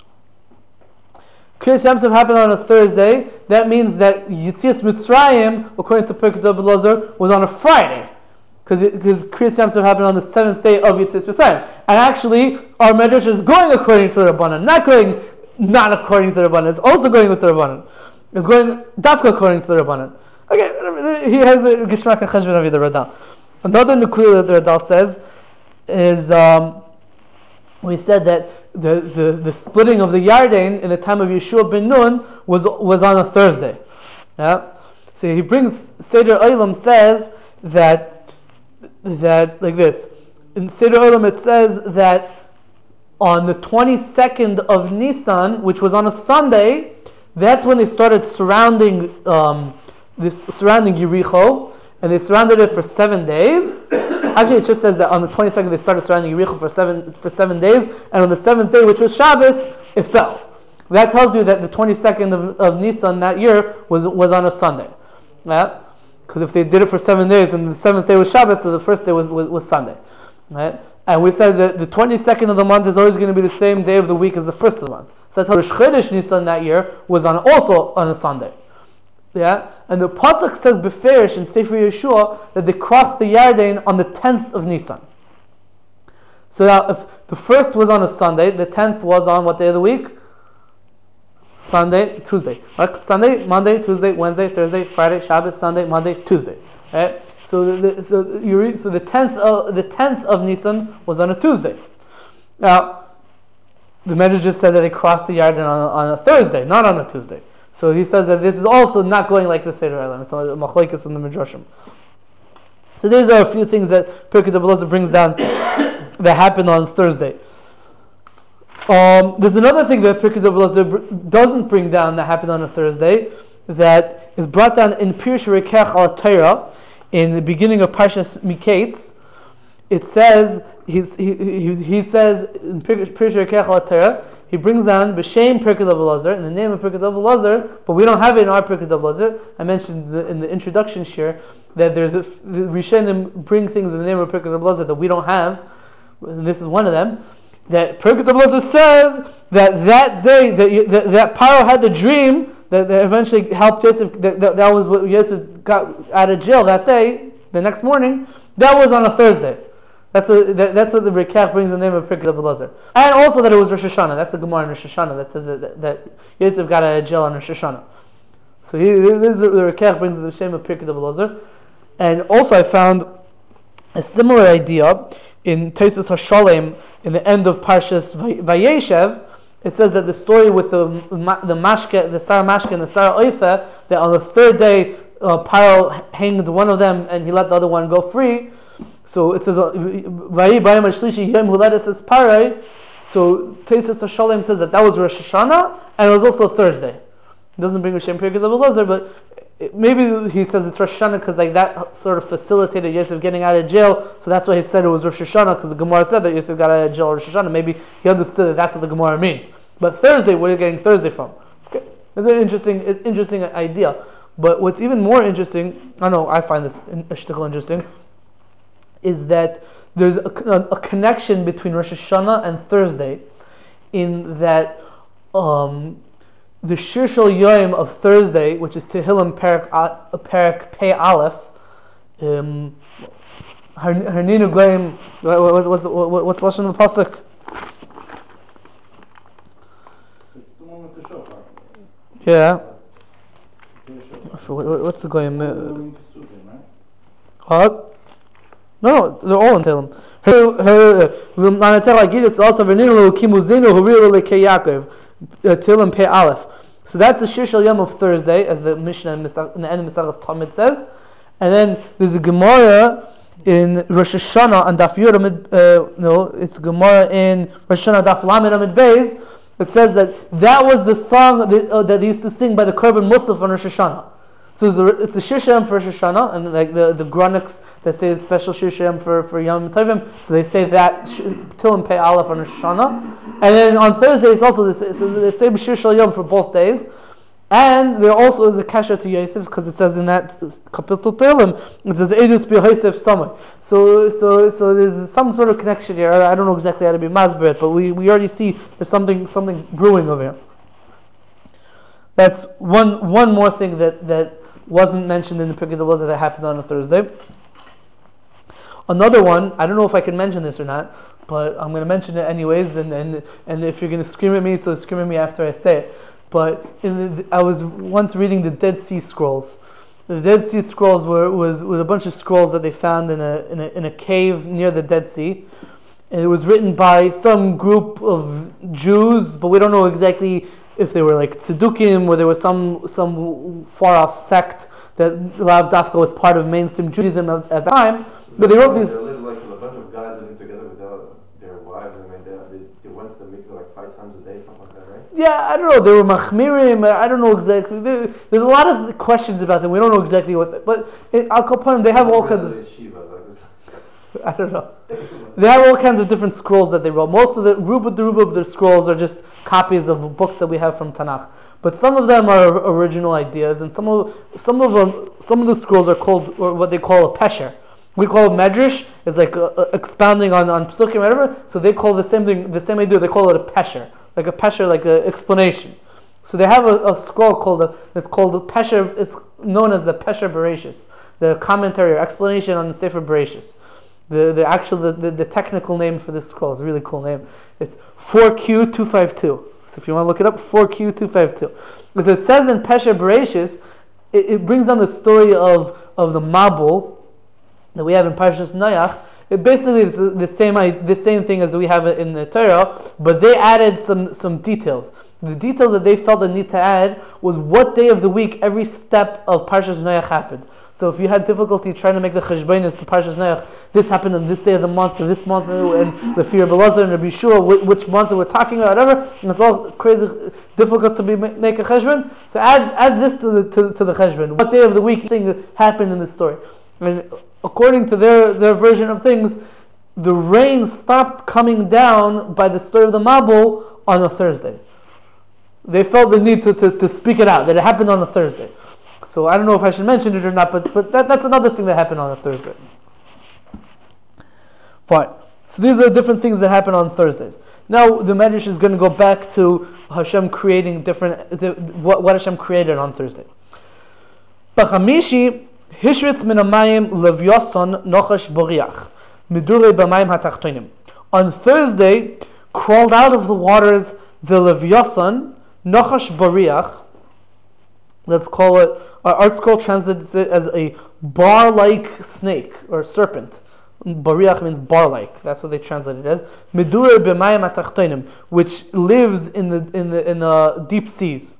that means that Yetzias Mitzrayim, according to Pirkei Elazar, was on a Friday, because Kriyas Yamsuf happened on the 7th day of Yetzias Mitzrayim. And actually, our Medrash is going according to the Rabbanan, not according to the Rabbanan. It's also going with the Rabbanan. It's going dafka according to the Rabbanan. Okay, he has a Gishmak and Cheshbon of the Radal. Another Nukuda that the Radal says is, we said that the splitting of the Yarden in the time of Yeshua ben Nun was on a Thursday. Yeah. So he brings Seder Olam says that like this. In Seder Olam it says that on the 22nd of Nisan, which was on a Sunday, that's when they started surrounding Yericho, and they surrounded it for 7 days. Actually, it just says that on the 22nd they started surrounding Yericho for seven days, and on the 7th day, which was Shabbos, it fell. That tells you that the 22nd of Nisan that year was on a Sunday. Yeah? Because if they did it for 7 days and the 7th day was Shabbos, so the first day was Sunday. Right? And we said that the 22nd of the month is always going to be the same day of the week as the first of the month. So that's how Rosh Chodesh Nisan that year was also on a Sunday. Yeah, and the pasuk says beferish in Sefer Yeshua that they crossed the Yarden on the 10th of Nisan. So now, if the first was on a Sunday, the 10th was on what day of the week? Sunday, Tuesday. Right? Sunday, Monday, Tuesday, Wednesday, Thursday, Friday, Shabbos, Sunday, Monday, Tuesday. Right? So the 10th of Nisan was on a Tuesday. Now, the Medrash just said that they crossed the Yarden on a Thursday, not on a Tuesday. So he says that this is also not going like the Seder Olam. It's a machlokes in the Midrashim. So these are a few things that Pirkei Elazar brings down that happened on Thursday. There's another thing that Pirkei Elazar doesn't bring down that happened on a Thursday, that is brought down in Pirush Rekech al Torah in the beginning of Parshas Miketz. It says he says in Pirush Rekech al Torah. He brings down B'Shem Pirkei Elazar, in the name of Pirkei Elazar, but we don't have it in our Pirkei Elazar. I mentioned in the introduction share that the Rishonim bring things in the name of Pirkei Elazar that we don't have, and this is one of them. That Pirkei Elazar says that day that Paro had the dream that eventually helped Yosef. That was what Yosef got out of jail that day. The next morning, that was on a Thursday. That's what the Rekach brings in the name of Pirkei Elazar. And also that it was Rosh Hashanah. That's a Gemara in Rosh Hashanah that says that Yosef got out of jail on Rosh Hashanah. So the Rekach brings the name of Pirkei Elazar. And also I found a similar idea in Tosfos HaSholem in the end of Parshas Vayeshev, it says that the story with the mashke, the Sarah Mashke and the Sarah Oife, that on the third day Paro hanged one of them and he let the other one go free. So it says, Vayi Bayam Shlishi Yom Huledes Es Parai. So Teisus HaShalem says that was Rosh Hashanah and it was also Thursday. It doesn't bring Hashem Pirkei Levelazar, but maybe he says it's Rosh Hashanah because like that sort of facilitated Yosef getting out of jail, so that's why he said it was Rosh Hashanah, because the Gemara said that Yosef got out of jail Rosh Hashanah. Maybe he understood that that's what the Gemara means. But Thursday, where are you getting Thursday from? Okay, it's an interesting idea. But what's even more interesting, I find this shtickle interesting, is that there's a connection between Rosh Hashanah and Thursday, in that the Shir Shel Yoim of Thursday, which is Tehillim Perek Pei Aleph, Harninu Gleim, what's the lashon of the pasuk? It's the one with the shofar. Yeah. What's the Gleim? What? No, they're all in Tehillim. Tehillim Pei Aleph. So that's the Shir Shel Yom of Thursday, as the Mishnah in the end of Mesachas Talmud says. And then there's a Gemara in Rosh Hashanah on Daf Yud it's a Gemara in Rosh Hashanah Daf Lamed Amid Beis. It says that was the song that they used to sing by the Korban Musaf on Rosh Hashanah. So it's the Shir Shel Yom for Rosh Hashanah, and like the Gronics that say the special Shir Shel Yom for Yom Tovim, so they say that Tehillim Pei Aleph on Rosh Hashanah. And then on Thursday it's also the same Shir Shel Yom for both days. And there also is a kasha to Yosef, because it says in that Kapitel Tehillim, it says Edus Bi Yosef Summer. So there's some sort of connection here. I don't know exactly how to be masber, but we already see there's something brewing over here. That's one more thing that wasn't mentioned in the Pirkei Levelazar that happened on a Thursday. Another one, I don't know if I can mention this or not, but I'm going to mention it anyways, and if you're going to scream at me, so scream at me after I say it. But I was once reading the Dead Sea Scrolls. The Dead Sea Scrolls was a bunch of scrolls that they found in a cave near the Dead Sea. And it was written by some group of Jews, but we don't know exactly if they were like Tzedukim, or there was some far off sect that Lav Dafka was part of mainstream Judaism at the time. But they wrote these. There lived like a bunch of guys living together with their wives. I mean, they went to the mikveh like 5 times a day, something like that, right? Yeah, I don't know. They were machmirim. I don't know exactly. There's a lot of questions about them. We don't know exactly what. But Al Kapanim, they have all kinds of. I don't know. They have all kinds of different scrolls that they wrote. Most of the rub of their scrolls are just copies of books that we have from Tanakh. But some of them are original ideas, and some of the scrolls are called, or what they call a pesher. We call it medrash. It's like expounding on psukim, whatever. So they call the same thing, the same idea. They call it a pesher, like an explanation. So they have a scroll called the pesher. It's known as the Pesher Bereshis, the commentary or explanation on the Sefer Bereshis. The technical name for this scroll is a really cool name. It's 4Q252. So if you want to look it up, 4Q252. Because it says in Pesher Bereshis, it brings on the story of the Mabul that we have in Parshas Noach. It basically is the same thing as we have it in the Torah, but they added some details. The details that they felt the need to add was what day of the week every step of Parshas Noach happened. So if you had difficulty trying to make the cheshbonos of Parshas Noach, this happened on this day of the month, and this month, and the fear of Elazar and Rabbi Yeshua, which month we're talking about, whatever, and it's all crazy difficult to make a cheshbon. So add this to the cheshbon. What day of the week thing happened in the story? And according to their version of things, the rain stopped coming down by the story of the Mabul on a Thursday. They felt the need to speak it out, that it happened on a Thursday. So I don't know if I should mention it or not, but that's another thing that happened on a Thursday. Fine. So these are different things that happen on Thursdays. Now the Medrash is going to go back to Hashem creating what Hashem created on Thursday. B'chamishi hishritz min hamayim levyoson nochash boriach midurei b'mayim hatachtonim. On Thursday, crawled out of the waters the levyoson nochash boriach. Let's call it. Our art scroll translates it as a bar-like snake or serpent. Bariach means bar-like. That's what they translate it as. Medurer b'mayim atachtonim, which lives in the deep seas.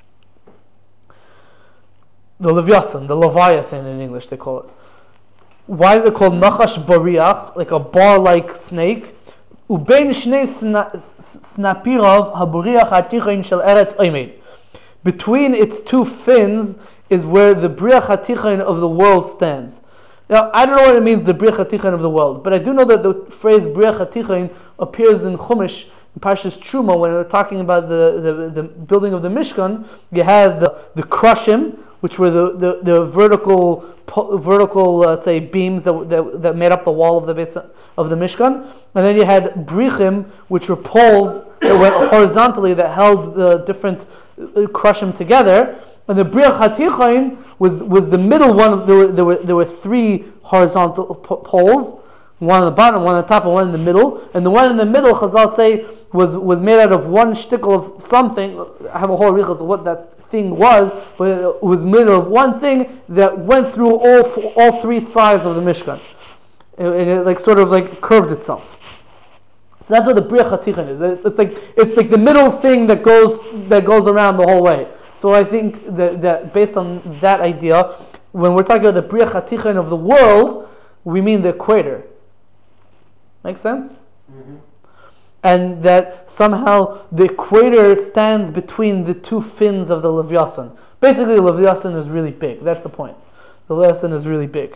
The Leviathan, the Leviathan in English they call it. Why is it called Nachash Bariach, like a bar-like snake? Ubein shnei snapirav haburiach hatichain shel eretz oimed. Between its two fins is where the Briach HaTichain of the world stands. Now, I don't know what it means, the Briach HaTichain of the world, but I do know that the phrase Briach HaTichain appears in Chumash, in Parshas Truma, when we're talking about the building of the Mishkan. You had the Krushim, which were the vertical let's say, beams that made up the wall of the base of the Mishkan, and then you had Brichim, which were poles that went horizontally that held the different Krushim together. And the Briach HaTichain was the middle one. There were three horizontal poles, one on the bottom, one on the top, and one in the middle. And the one in the middle, Chazal say, was made out of one shtickle of something. I have a whole richas of what that thing was, but it was made of one thing that went through all three sides of the Mishkan. It like sort of like curved itself. So that's what the Briach HaTichain is. It's like the middle thing that goes around the whole way. So I think that based on that idea, when we're talking about the Briach HaTichain of the world, we mean the equator. Make sense? Mm-hmm. And that somehow the equator stands between the two fins of the Leviathan. Basically, the Leviathan is really big. That's the point. The Leviathan is really big.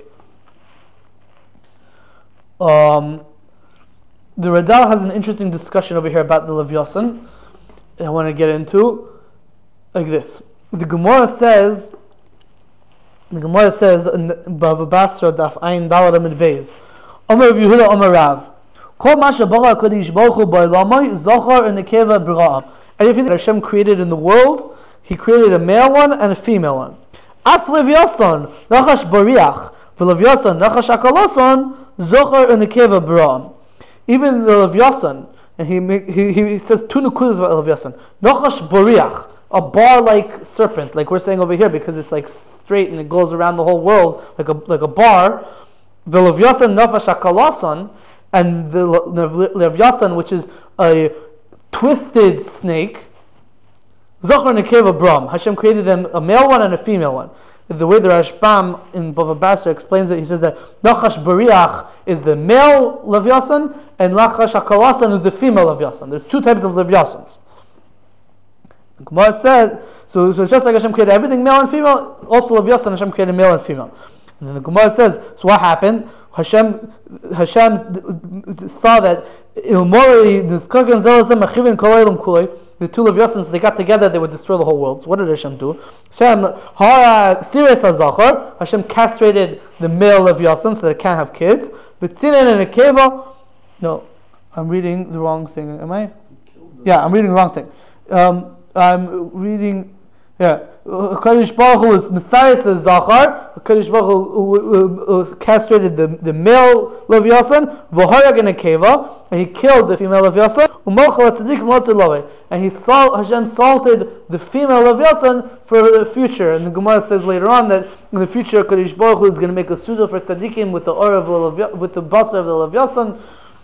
The Radal has an interesting discussion over here about the Leviathan I want to get into, like this. The Gemara says in Bava Basra Daf Ayin Dalad Amid Beis, Omer Rav Yehuda Omer Rav, Kol ma shebara HaKadosh Baruch Hu ba'olamai zachar u'nekeva b'ra'am. Everything that Hashem created in the world, He created a male one and a female one. Af Leviathan nachash bariach v'Leviathan nachash akaloson zachar u'nekeva b'ra'am. Even the Leviathan, and he says two nukudas about Leviathan. Nachash bariach, a bar-like serpent, like we're saying over here, because it's like straight and it goes around the whole world like a bar. The Leviathan nachash akaloson, and the Leviathan, which is a twisted snake. Zachar nekeva bram. Hashem created them a male one and a female one. The way the Rashbam in Bava Basra explains it, he says that Nachash Bariach is the male Leviathan and Nachash HaKalasan is the female Leviathan. There's two types of Leviathans. The Gemara said, so just like Hashem created everything male and female, also Leviathan Hashem created male and female. And then the Gemara says, so what happened? Hashem saw that the two Leviathans, they got together, they would destroy the whole world. So what did Hashem do? Hashem castrated the male Leviathan so that it can't have kids. But no, I'm reading the wrong thing. Am I? Yeah, I'm reading the wrong thing. I'm reading. Yeah, Kadosh Baruch Hu is Messiah the Zachar. Kadosh Baruch Hu castrated the male Leviathan, v'harag in a keva, and he killed the female Leviathan. And Hashem salted the female Leviathan for the future. And the Gemara says later on that in the future Kadosh Baruch Hu is going to make a suda for tzaddikim with the with the basar of the Leviathan.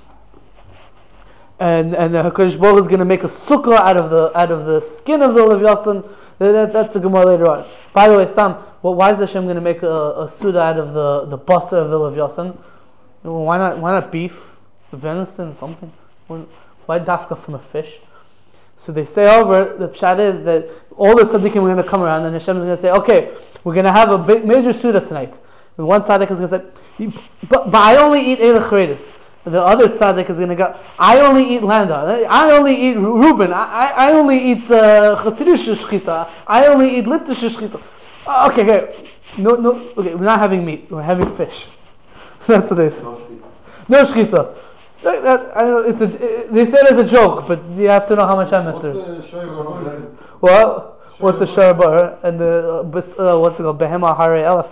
And Kadosh Baruch Hu is going to make a sukkah out of the skin of the Leviathan. That's the Gemara later on. By the way, Stam, why is Hashem going to make a suda out of the basar of the Leviathan? Why not beef, venison, something? Why dafka from a fish? So they say over, the pshat is that all the tzaddikim are going to come around and Hashem is going to say, okay, we're going to have a major suda tonight. And one tzaddik is going to say, but I only eat Eilach Charedis. The other tzaddik is going to go, I only eat Landa. I only eat Reuben. I only eat Chassidish Shechita. I only eat Litvish Shechita. Okay. No, okay, we're not having meat. We're having fish. That's what they say. No Shechita. They say it as a joke, but you have to know how much I miss there. Well, what's the Sharabar? And the, what's it called? Behema Hare Elef.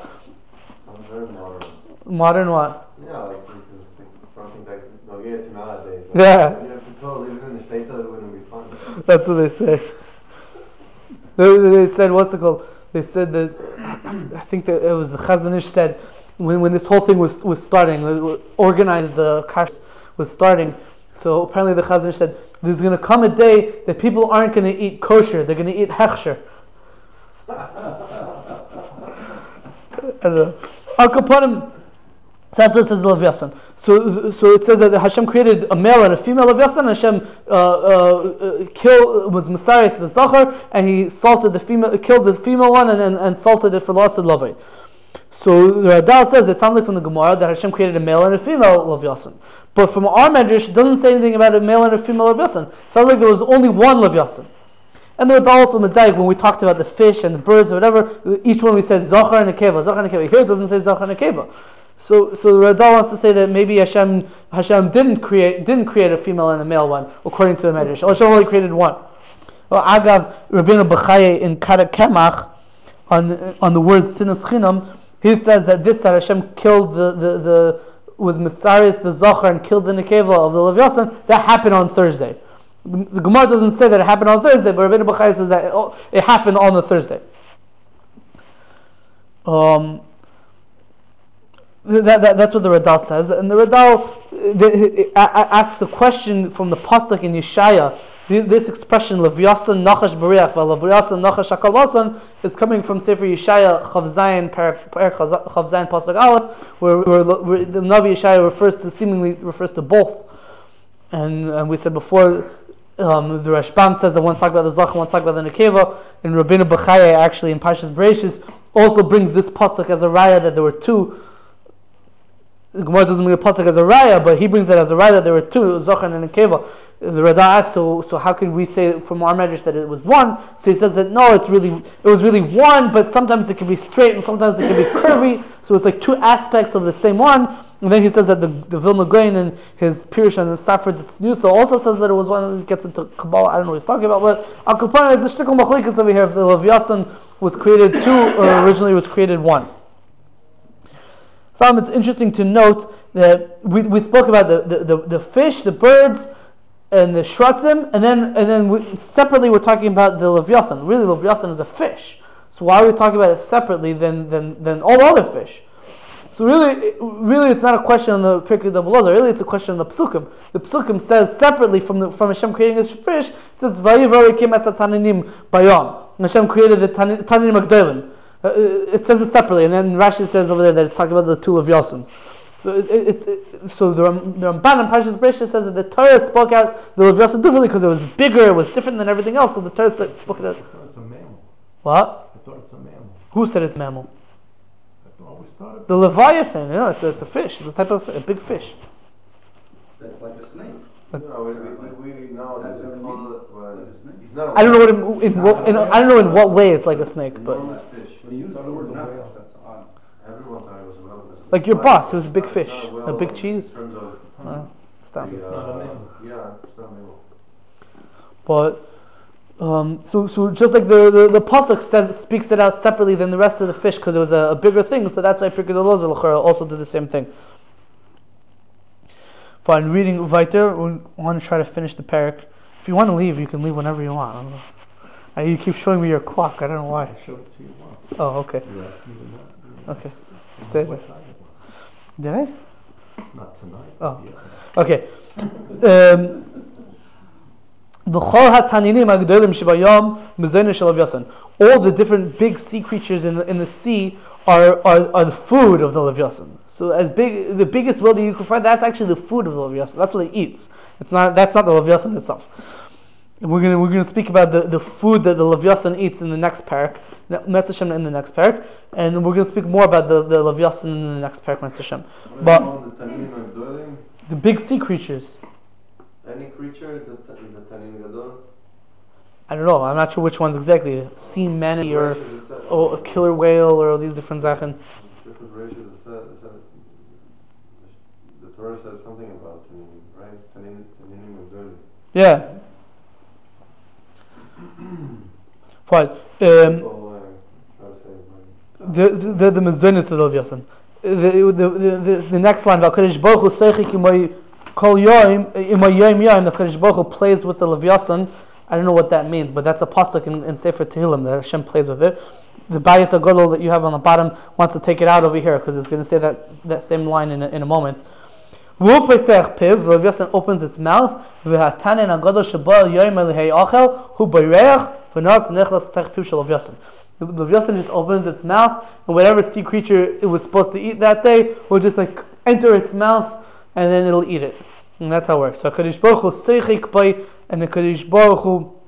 Modern what? Yeah, like it's something that they'll get to nowadays. Like, yeah. You have to go live in the States, it wouldn't be fun. That's what they say. They said, what's it called? They said that, I think that it was the Chazon Ish said, when this whole thing was starting, organized the kash was starting. So apparently the Chazon said there's going to come a day that people aren't going to eat kosher; they're going to eat hechsher. Al Kapanim. So that's what it says Leviathan. So it says that Hashem created a male and a female Leviathan. Hashem was Messiah the Zachar, and he salted the female, killed the female one, and salted it for loss of Lavai. So the Radal says it sounds like from the Gemara that Hashem created a male and a female Leviathan. But from our Medrash, it doesn't say anything about a male and a female Leviathan. It sounds like there was only one Leviathan. And the Radal also Medayik, when we talked about the fish and the birds or whatever, each one we said Zachar and Nekeva, Zachar and Nekeva. Here it doesn't say Zachar and Nekeva. So the Radal wants to say that maybe Hashem didn't create a female and a male one, according to the Medrash. Hashem only created one. Well, Agav, Rabbeinu Bechaye in Karak Kemach, on the word Sinas Chinam, he says that Hashem killed was Messiah the Zachar and killed the Nekeva of the Leviathan, that happened on Thursday. The Gemara doesn't say that it happened on Thursday, but Rabbeinu Bechaye says that it happened on the Thursday. That's what the Radal says, and the Radal asks a question from the pasuk in Yeshaya. This expression "Leviathan Nachash Bariach" "Leviathan Nachash Hakalasan" is coming from Sefer Yeshaya Chav Zayin pasuk Aleph, where the Navi Yeshaya seemingly refers to both, and we said before. The Rashbam says that one's talking about the Zachar, one's talking about the Nekeva, and Rabbeinu Bechaye actually in Parshas Bereishis also brings this pasuk as a raya that there were two. The Gemara doesn't bring the pasuk as a raya, but he brings it as a raya that there were two, Zachar and Nekeva. The Radha asks, so how can we say from our Medrash that it was one? So he says that no, it was really one, but sometimes it can be straight and sometimes it can be curvy. So it's like two aspects of the same one. And then he says that the Vilna Gaon in his Pirush and the Safra Tznusa also says that it was one that gets into Kabbalah. I don't know what he's talking about, but Al Kapana is the shtickle machlikas over here. If the Leviathan was created two or originally was created one. It's interesting to note that we spoke about the fish, the birds, and the shratzim, and then separately we're talking about the Leviathan. Really, Leviathan is a fish. So why are we talking about it separately than all other fish? So really, it's not a question on the Pirkei D'Elazar. Really, it's a question on the Psukim. The Psukim says separately from Hashem creating this fish. It says Vayivar Ekim Es Tananim Bayam. Hashem created the Tananim Agdalim. It says it separately, and then Rashi says over there that it's talking about the two Leviathans. So so the Ramban in Parshas Bereishis says that the Torah spoke out the Leviathan differently because it was bigger, it was different than everything else. So the Torah spoke it out. I thought it's a mammal. What? I thought it's a mammal. Who said it's mammal? I always thought it. The Leviathan, it's a fish. It's a type of a big fish. That's like a snake. No, we know that it's he's not. I don't know I don't know in what way it's like a snake, but enormous fish. But he used the word nefesh, that's odd. Everyone thought it was a whale. like your boss, it was a big fish, a big cheese. In terms of Stop. the, It's not a mammal. yeah, it's not a mammal. But so just like the pasuk speaks it out separately than the rest of the fish because it was a bigger thing. So that's why Pirkei D'Elazar also did the same thing. Fine, reading weiter. We want to try to finish the parak. If you want to leave, you can leave whenever you want. I don't know. You keep showing me your clock. I don't know why. I showed it to you once. Oh, okay. You asked me to not. Okay. Say What it. time it was? Did I? Not tonight. Oh. Yeah. Okay. All the different big sea creatures in the sea are the food of the Leviathan. So the biggest whale that you can find, that's actually the food of the Leviathan. That's what it eats. That's not the Leviathan itself. And we're gonna speak about the food that the Leviathan eats in the next parak, Metzah Hashem in the next parak, and we're gonna speak more about the Leviathan in the next parak, Metzah Hashem. But the big sea creatures. Any creature is a Tanin Gadol? I don't know. I'm not sure which ones exactly. Sea manatee or a killer whale or all these different zaken. The Torah says something about Tanin, right? Tanin Gadol. Yeah. Fine. The mezonos of the Leviathan. The next line, V'Hakadosh Baruch Hu seichik imay kol yom imay yom yom. The Hakadosh Baruch Hu plays with the Leviathan. I don't know what that means, but that's a pasuk in Sefer Tehillim that Hashem plays with it. the Bayis Agadol that you have on the bottom wants to take it out over here because it's going to say that same line in a moment. Rav Yosef opens its mouth. Rav Yosef just opens its mouth, and whatever sea creature it was supposed to eat that day will just like enter its mouth, and then it'll eat it. And that's how it works. So Hakadosh Baruch Hu seichik by, and the Hakadosh Baruch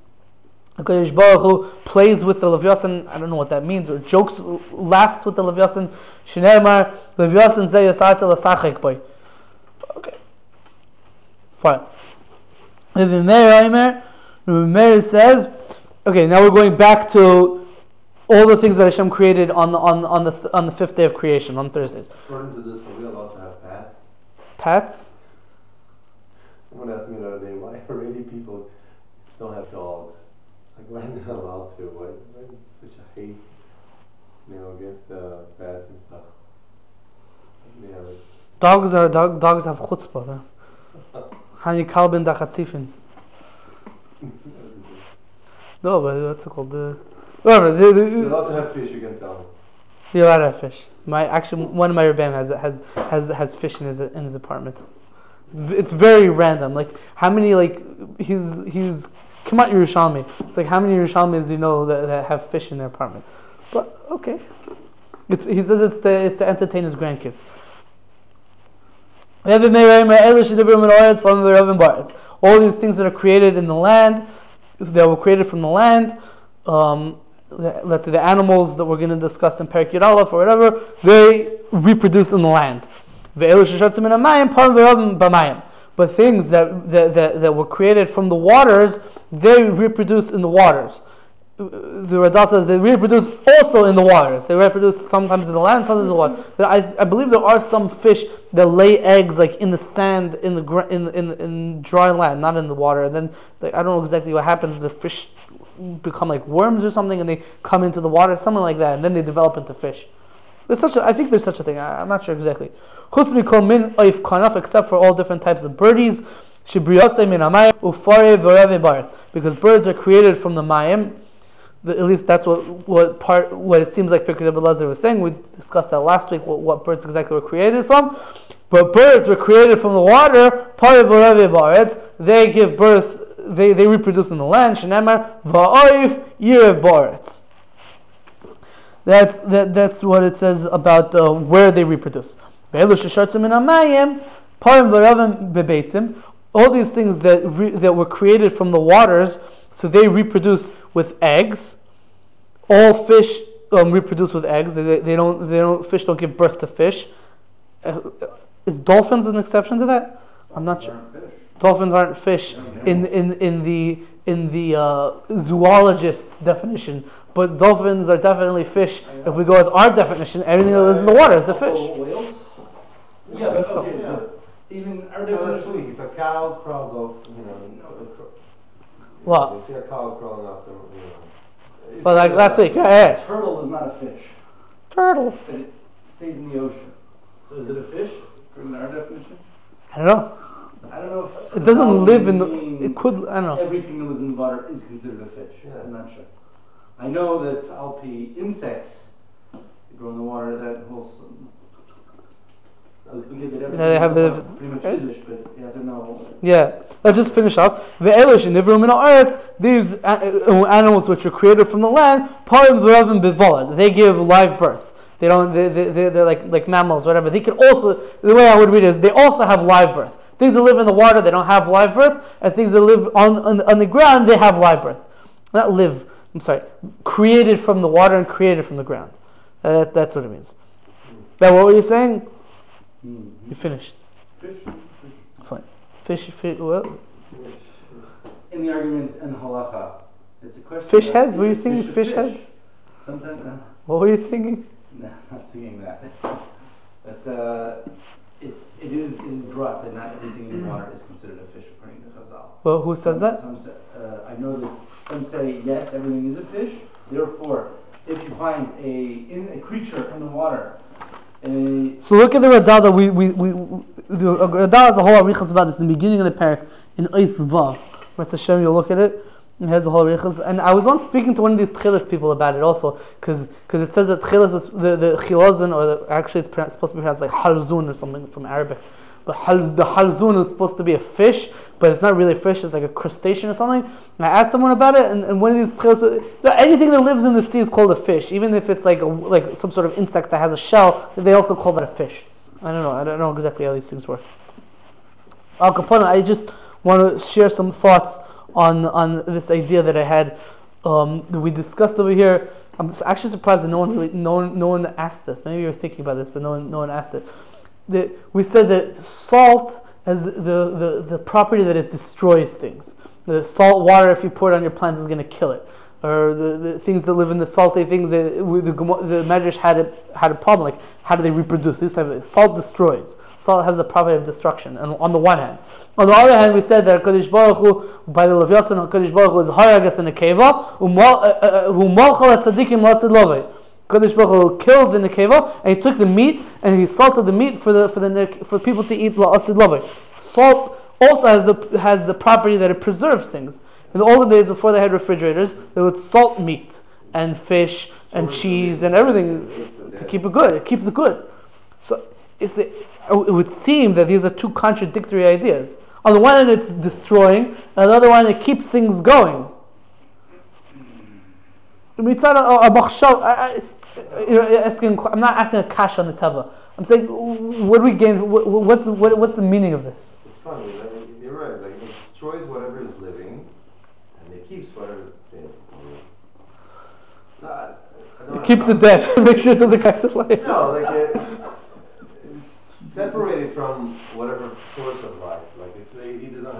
Hu plays with the Leviathan. I don't know what that means, or laughs with the Leviathan. Shneimar Leviathan zeh yasarta l'sachik by. Okay, fine. The Meir says, okay, now we're going back to all the things that Hashem created on the fifth day of creation, on Thursdays. According to this, are we allowed to have pets? Pets? Someone asked me the other day, why already people don't have dogs? Like, why are they not allowed to? Why such a hate, against pets and stuff? Yeah, like, Dogs have chutzpah. Hani kalbin da chatzifin. No, but what's it called? Whatever. You're allowed to have fish, you can tell. You're allowed to have fish. One of my Rebbeim has fish in his apartment. It's very random. Like how many he's come out Yerushalmi. It's like how many Yerushalmis you know that have fish in their apartment. But okay, he says it's to entertain his grandkids. All these things that are created in the land, that were created from the land, let's say the animals that we're going to discuss in Perek Yud Aleph or whatever, they reproduce in the land. But things that were created from the waters, they reproduce in the waters. The Radha says they reproduce also in the waters. They reproduce sometimes in the land, sometimes in the water. I believe there are some fish that lay eggs like in the sand, in dry land, not in the water. And then I don't know exactly what happens. The fish become like worms or something, and they come into the water, something like that, and then they develop into fish. I think there's such a thing. I'm not sure exactly. Except for all different types of birdies, because birds are created from the mayim. At least that's what it seems like Pirkei Eliezer was saying. We discussed that last week, what birds exactly were created from. But birds were created from the water. They give birth. They reproduce in the land. Shenemar va'oif yirev baretz. That's what it says about where they reproduce. All these things that were created from the waters, so they reproduce with eggs. All fish reproduce with eggs. Fish don't give birth to fish. Is dolphins an exception to that? I'm not sure. Dolphins aren't fish in the zoologist's definition, but dolphins are definitely fish. If we go with our definition, everything that lives in the water is a fish. Whales? Yeah, I think so. Okay, yeah. Even our Let's definition. see, if a cow crawls off, What? You see a cow crawling off the, Well, like last week, yeah. Turtle is not a fish. Turtle. And it stays in the ocean. So is it a fish, according to our definition? I don't know. I don't know if It doesn't live in the. mean It could. I don't know. everything that lives in the water is considered a fish. Yeah. I'm not sure. I know that alpi insects that grow in the water that will. We give it everything. They have pretty much fish, but you have to know. Yeah. Let's just finish up. The Elish and Nivrum and these animals which are created from the land, Parim V'Ravim B'Volad. They give live birth. They don't. They're like mammals, whatever. They can also. The way I would read it is they also have live birth. Things that live in the water, they don't have live birth, and things that live on the ground, they have live birth. Not live. I'm sorry. Created from the water and created from the ground. That's what it means. That what were you saying? Mm-hmm. You finished. Fish. Fine. Fish. What? In the argument in halacha, it's a question. Fish of, heads? Were you is singing a fish heads? Sometimes. What were you singing? No, not singing that. But it is brought that not everything in water is considered a fish according to Chazal. Well, who says that? I know that some say yes, everything is a fish. Therefore, if you find a creature in the water. So look at the Radah that the Radah has a whole arichas about this in the beginning of the parak in Eis Vav. Let's Hashem, you'll look at it. It has a whole riches. And I was once speaking to one of these tchilas people about it also, because it says that tchilas is the chilazun, or actually it's supposed to be pronounced like halzun or something from Arabic. But the halzun is supposed to be a fish, but it's not really a fish, it's like a crustacean or something. And I asked someone about it, and one of these tchilas, anything that lives in the sea is called a fish, even if it's like some sort of insect that has a shell, they also call that a fish. I don't know exactly how these things work. Al Capone, I just want to share some thoughts on this idea that I had that we discussed over here. I'm actually surprised that no one asked this. Maybe you're thinking about this, but no one asked it. We said that salt has the property that it destroys things. The salt water, if you pour it on your plants, is going to kill it. Or the things that live in the salty things, the Medrash had a problem. Like, how do they reproduce? This type of salt destroys. Salt has the property of destruction. And on the one hand, on the other hand, we said that Kadosh Baruch Hu, by the Levyasan, Kadosh Baruch Hu is haragas in the keva, who malchal at tzaddikim lasid lovei. Kadosh Baruch Hu killed in the keva, and he took the meat and he salted the meat for people to eat lasid lovei. Salt also has the property that it preserves things. In the olden days, before they had refrigerators, they would salt meat and fish and cheese and everything to keep it good. It keeps it good. So it would seem that these are two contradictory ideas. On the one hand, it's destroying, and on the other one, it keeps things going. I'm not asking a kash on the teva. I'm saying, what do we gain? What's the meaning of this? It's funny. You're right. Like, it destroys whatever is living, and it keeps whatever is dead. It keeps it dead. Make sure it doesn't come to life. No, like it's separated from whatever source of life. Like he doesn't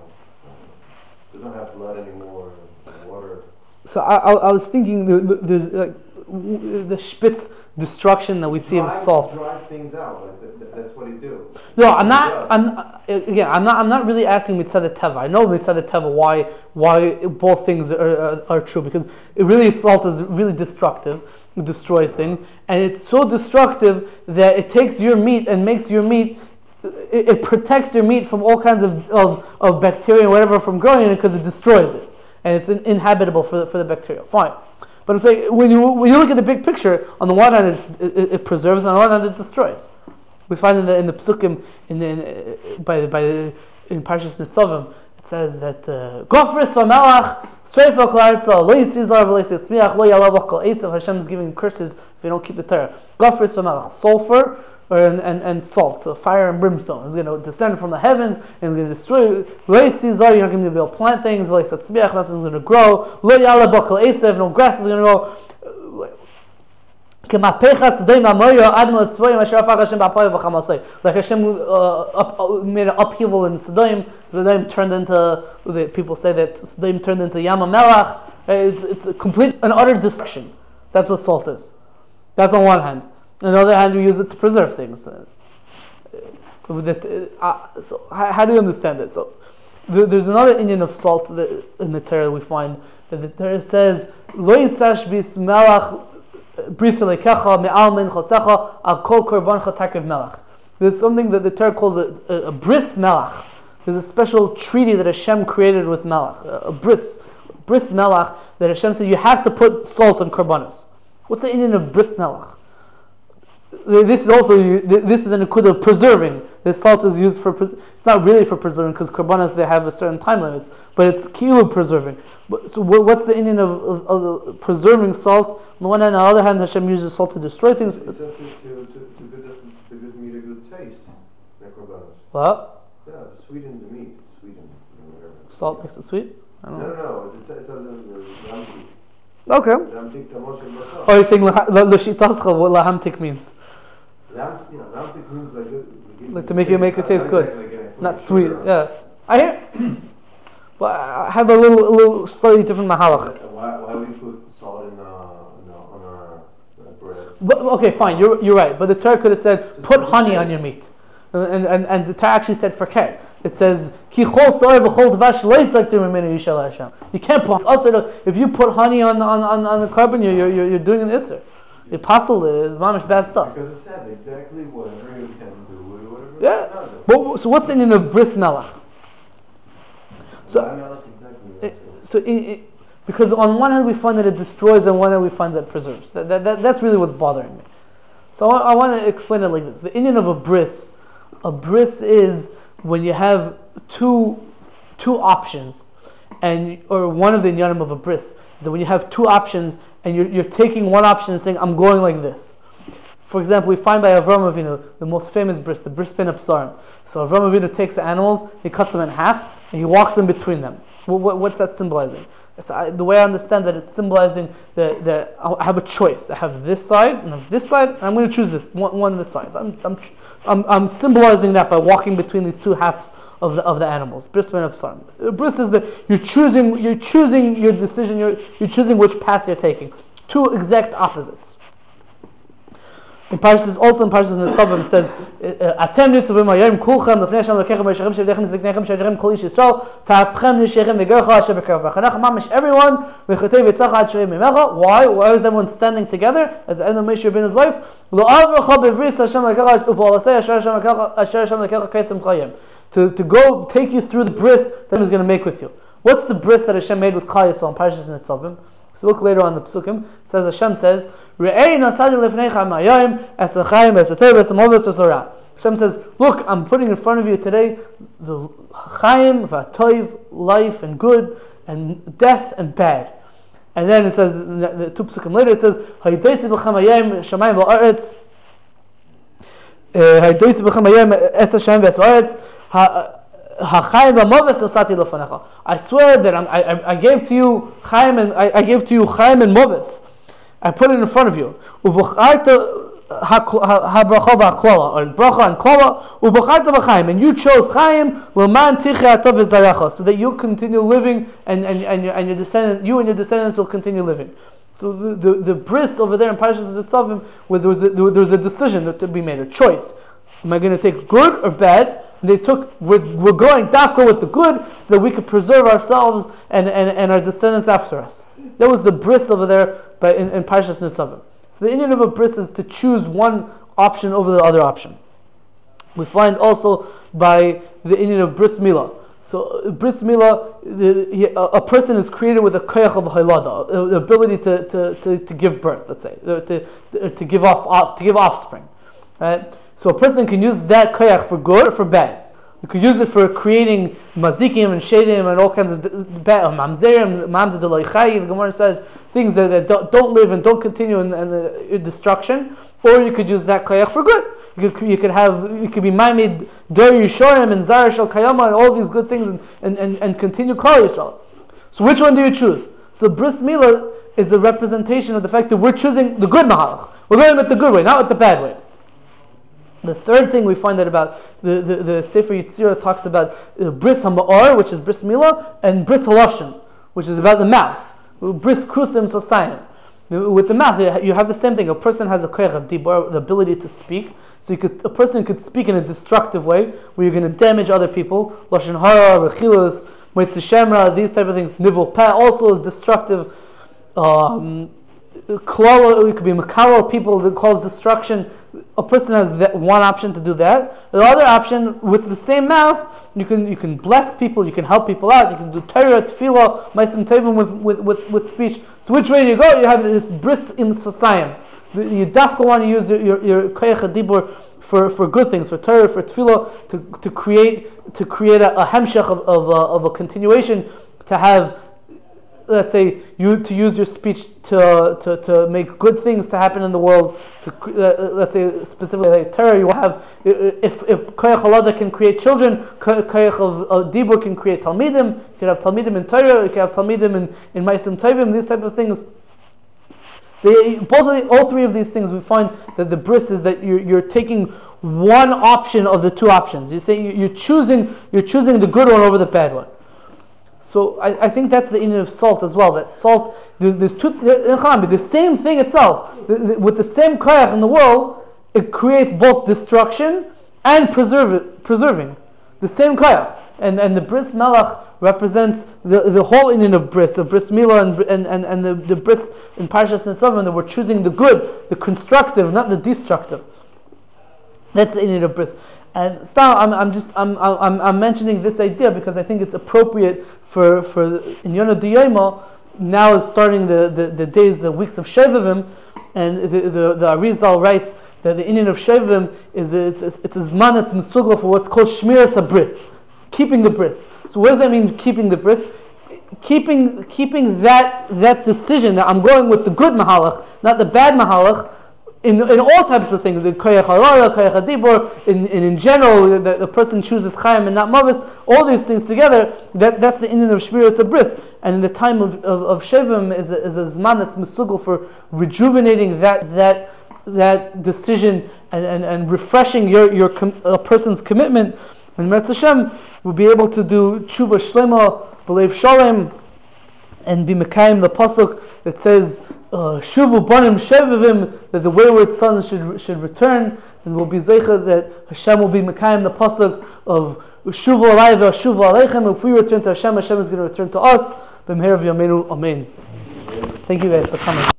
have blood anymore, water. So I was thinking there's like the spitz destruction that we see in salt. Drive things out. Like that's what he do. No, I'm not really asking mitzvah teva. I know mitzvah teva why both things are true, because salt is really destructive. It destroys things, and it's so destructive that it takes your meat and makes your meat. It protects your meat from all kinds of bacteria and whatever from growing in it, because it destroys it, and it's inhabitable for the bacteria. Fine. But I'm saying, when you look at the big picture, on the one hand it preserves, on the other hand it destroys. We find in the psukim in Parshas Nitzavim, it says that Gofris v'melach Sreifa kol ha'aretz lo yisizar v'lo yismiach lo yalavach kol esav. Hashem is giving curses if you don't keep the Torah. Gofris v'melach, sulfur and salt, fire and brimstone. It's going to descend from the heavens and it's going to destroy. Lo yisizar, you're not going to be able to plant things. Lo yisatzmiach, nothing's going to grow. Lo yalavach kol esav, no grass is going to grow. Like Hashem made an upheaval in Sodom. Sodom turned into, people say that Sodom turned into Yam HaMelach. It's a complete and utter destruction. That's what salt is. That's on one hand. On the other hand, we use it to preserve things. So how do you understand it? So there's another Indian of salt in the Torah we find, that the Torah says, Lo yisash bis melach there's something that the Torah calls a bris melach. There's a special treaty that Hashem created with melach, a bris melach, that Hashem said you have to put salt on korbanos. What's the Indian of bris melach? This is a nekuda of preserving. The salt is used for. It's not really for preserving, because korbanos they have a certain time limits, but it's kilu preserving. So what's the Indian of preserving salt? On the one hand, on the other hand, Hashem uses salt to destroy things. It's to give the meat a good taste. What? Yeah, sweeten the meat. Whatever. Salt makes it sweet? I don't know. No. It says in the Okay. Oh, you're saying l'shitascha, what lahamtik means? Lahamtik means like to make it taste good, not sweet. Yeah, I hear. Well, I have a little slightly different mahalach. Why we put salt on our bread? But, okay, fine. You're right. But the Torah could have said put honey on your meat, and the Torah actually said forket. It says ki chol so'er v'chol dvash lo yisaktir mimenu yishal Hashem. You can't put also if you put honey on the carbon, you're doing an isser. The apostle is mamish bad stuff. Because it says exactly whatever you can do, whatever. Yeah. So what's the meaning of bris melach? Because on one hand we find that it destroys, and on one hand we find that it preserves. That's really what's bothering me. So I want to explain it like this. The Indian of a bris is when you have two options, or one of the inyanim of a bris is that when you have two options and you're taking one option and saying, I'm going like this. For example, we find by Avram Avinu the most famous bris, the bris ben Absarim. So Avram Avinu takes the animals, he cuts them in half, and he walks in between them. What's that symbolizing? The way I understand that, it's symbolizing that I have a choice. I have this side and I have this side, and I'm going to choose this one of the sides. I'm symbolizing that by walking between these two halves of the animals. Bris ben Absarim. Bris is that you're choosing your decision. You're choosing which path you're taking. Two exact opposites. In Parshas Netzavim it says, "Atem nitzavim hayom kulchem lefnei Hashem Elokechem v'yisharem shevdechem ziknechem shevdechem kol ish Yisrael ta'apchem nisherem v'gercha Hashem b'kerach v'chanach mamish everyone v'chatei v'tzach ad shvei mimecha." Why is everyone standing together at the end of Moshe Rabbeinu's life? Lo avrocha b'vris Hashem Elokechem u'v'olasei asher Hashem Elokechem kaisem chayim. To go take you through the bris that Hashem is going to make with you. What's the bris that Hashem made with Klal Yisrael in Parshas Netzavim? So look later on the Psukim. It says Hashem says, Hashem says, look, I'm putting in front of you today the Chaim, V'atoiv, life and good, and death and bad. And then it says, the two Psukim later, it says, Haydeisi b'chem hayom shamayim v'aretz, Haydeisi b'chem hayom es Hashem v'es v'aretz, I swear that I gave to you Chaim and I gave to you Chaim and Moves. I put it in front of you. And you chose Chaim so that you continue living and your descendants, you and your descendants will continue living. So the bris over there in Parashas Netzavim, where there was a decision to be made, a choice. Am I going to take good or bad? And we're going dafka with the good so that we could preserve ourselves and our descendants after us. That was the bris over there in Parashas Netzavim. So the Indian of a bris is to choose one option over the other option. We find also by the Indian of bris milah. So bris milah, a person is created with a koyach of haylada, the ability to give birth. Let's say to give offspring, right? So a person can use that koyach for good or for bad. You could use it for creating mazikim and shedim and all kinds of bad mamzerim, mamzer deloichai. The Gemara says things that don't live and don't continue in destruction. Or you could use that koyach for good. You could be ma'amid der yishorim and zar shel kayama and all these good things and continue Klal Yisrael. So which one do you choose? So bris milah is a representation of the fact that we're choosing the good mahalach. We're going with the good way, not with the bad way. The third thing we find out about the Sefer Yetzirah talks about bris hama'or, which is bris milah, and bris halashon, which is about the mouth. Bris krusim sosayim. With the mouth, you have the same thing. A person has a koyach dibur, the ability to speak. So a person could speak in a destructive way, where you're going to damage other people. Lashon hara, rechilus, moitzi shemra, these type of things. Nivul peh also is destructive. Klal, it could be makal people that cause destruction. A person has one option to do that. The other option, with the same mouth, you can bless people, you can help people out, you can do Torah, tefillah, ma'asim tovim with speech. So which way do you go? You have this bris im sosayim. You dafka want to use your koyach dibur for good things, for Torah, for tefillah, to create a hemshech of a continuation, to have, let's say, to use your speech to make good things to happen in the world. Let's say specifically like Torah, you have, if koyach halada can create children, koyach of dibur can create talmidim. You can have talmidim in Torah, you can have talmidim in ma'asim tovim, these type of things. So all three of these things, we find that the bris is that you're taking one option of the two options. You say you're choosing the good one over the bad one. So I think that's the Indian of salt as well. That salt, there's two, the same thing itself, with the same koyach in the world, it creates both destruction and preserving. The same koyach. And the bris melach represents the whole Indian of bris milah and the bris in Parashas Netzavim, that we're choosing the good, the constructive, not the destructive. That's the Indian of bris. And I'm mentioning this idea because I think it's appropriate for in Yonah D'Yoma, now is starting the days, the weeks of Shovavim, and the Arizal writes that the Indian of Shovavim is it's a zman that's mesugla for what's called Shmiras HaBris, keeping the bris. So what does that mean, keeping the bris? Keeping that decision that I'm going with the good mahalach, not the bad mahalach, in all types of things, in koyach haraya, koyach hadibur, in general, the person chooses chayim and not mavis, all these things together, that's the Indian of Shmiras HaBris. And in the time of Shovavim is a zman that's mesugel for rejuvenating that decision and refreshing a person's commitment. And Meretz Hashem will be able to do tshuva shlema, b'leiv shalem, and be mekayim the pasuk that says shuvu banim shevavim, that the wayward sons should return, and will be zeicha that Hashem will be mekayim the pasuk of shuvu alai v'shuvu aleichem. If we return to Hashem, Hashem is going to return to us. B'mher v'yameinu, amen. Thank you guys for coming.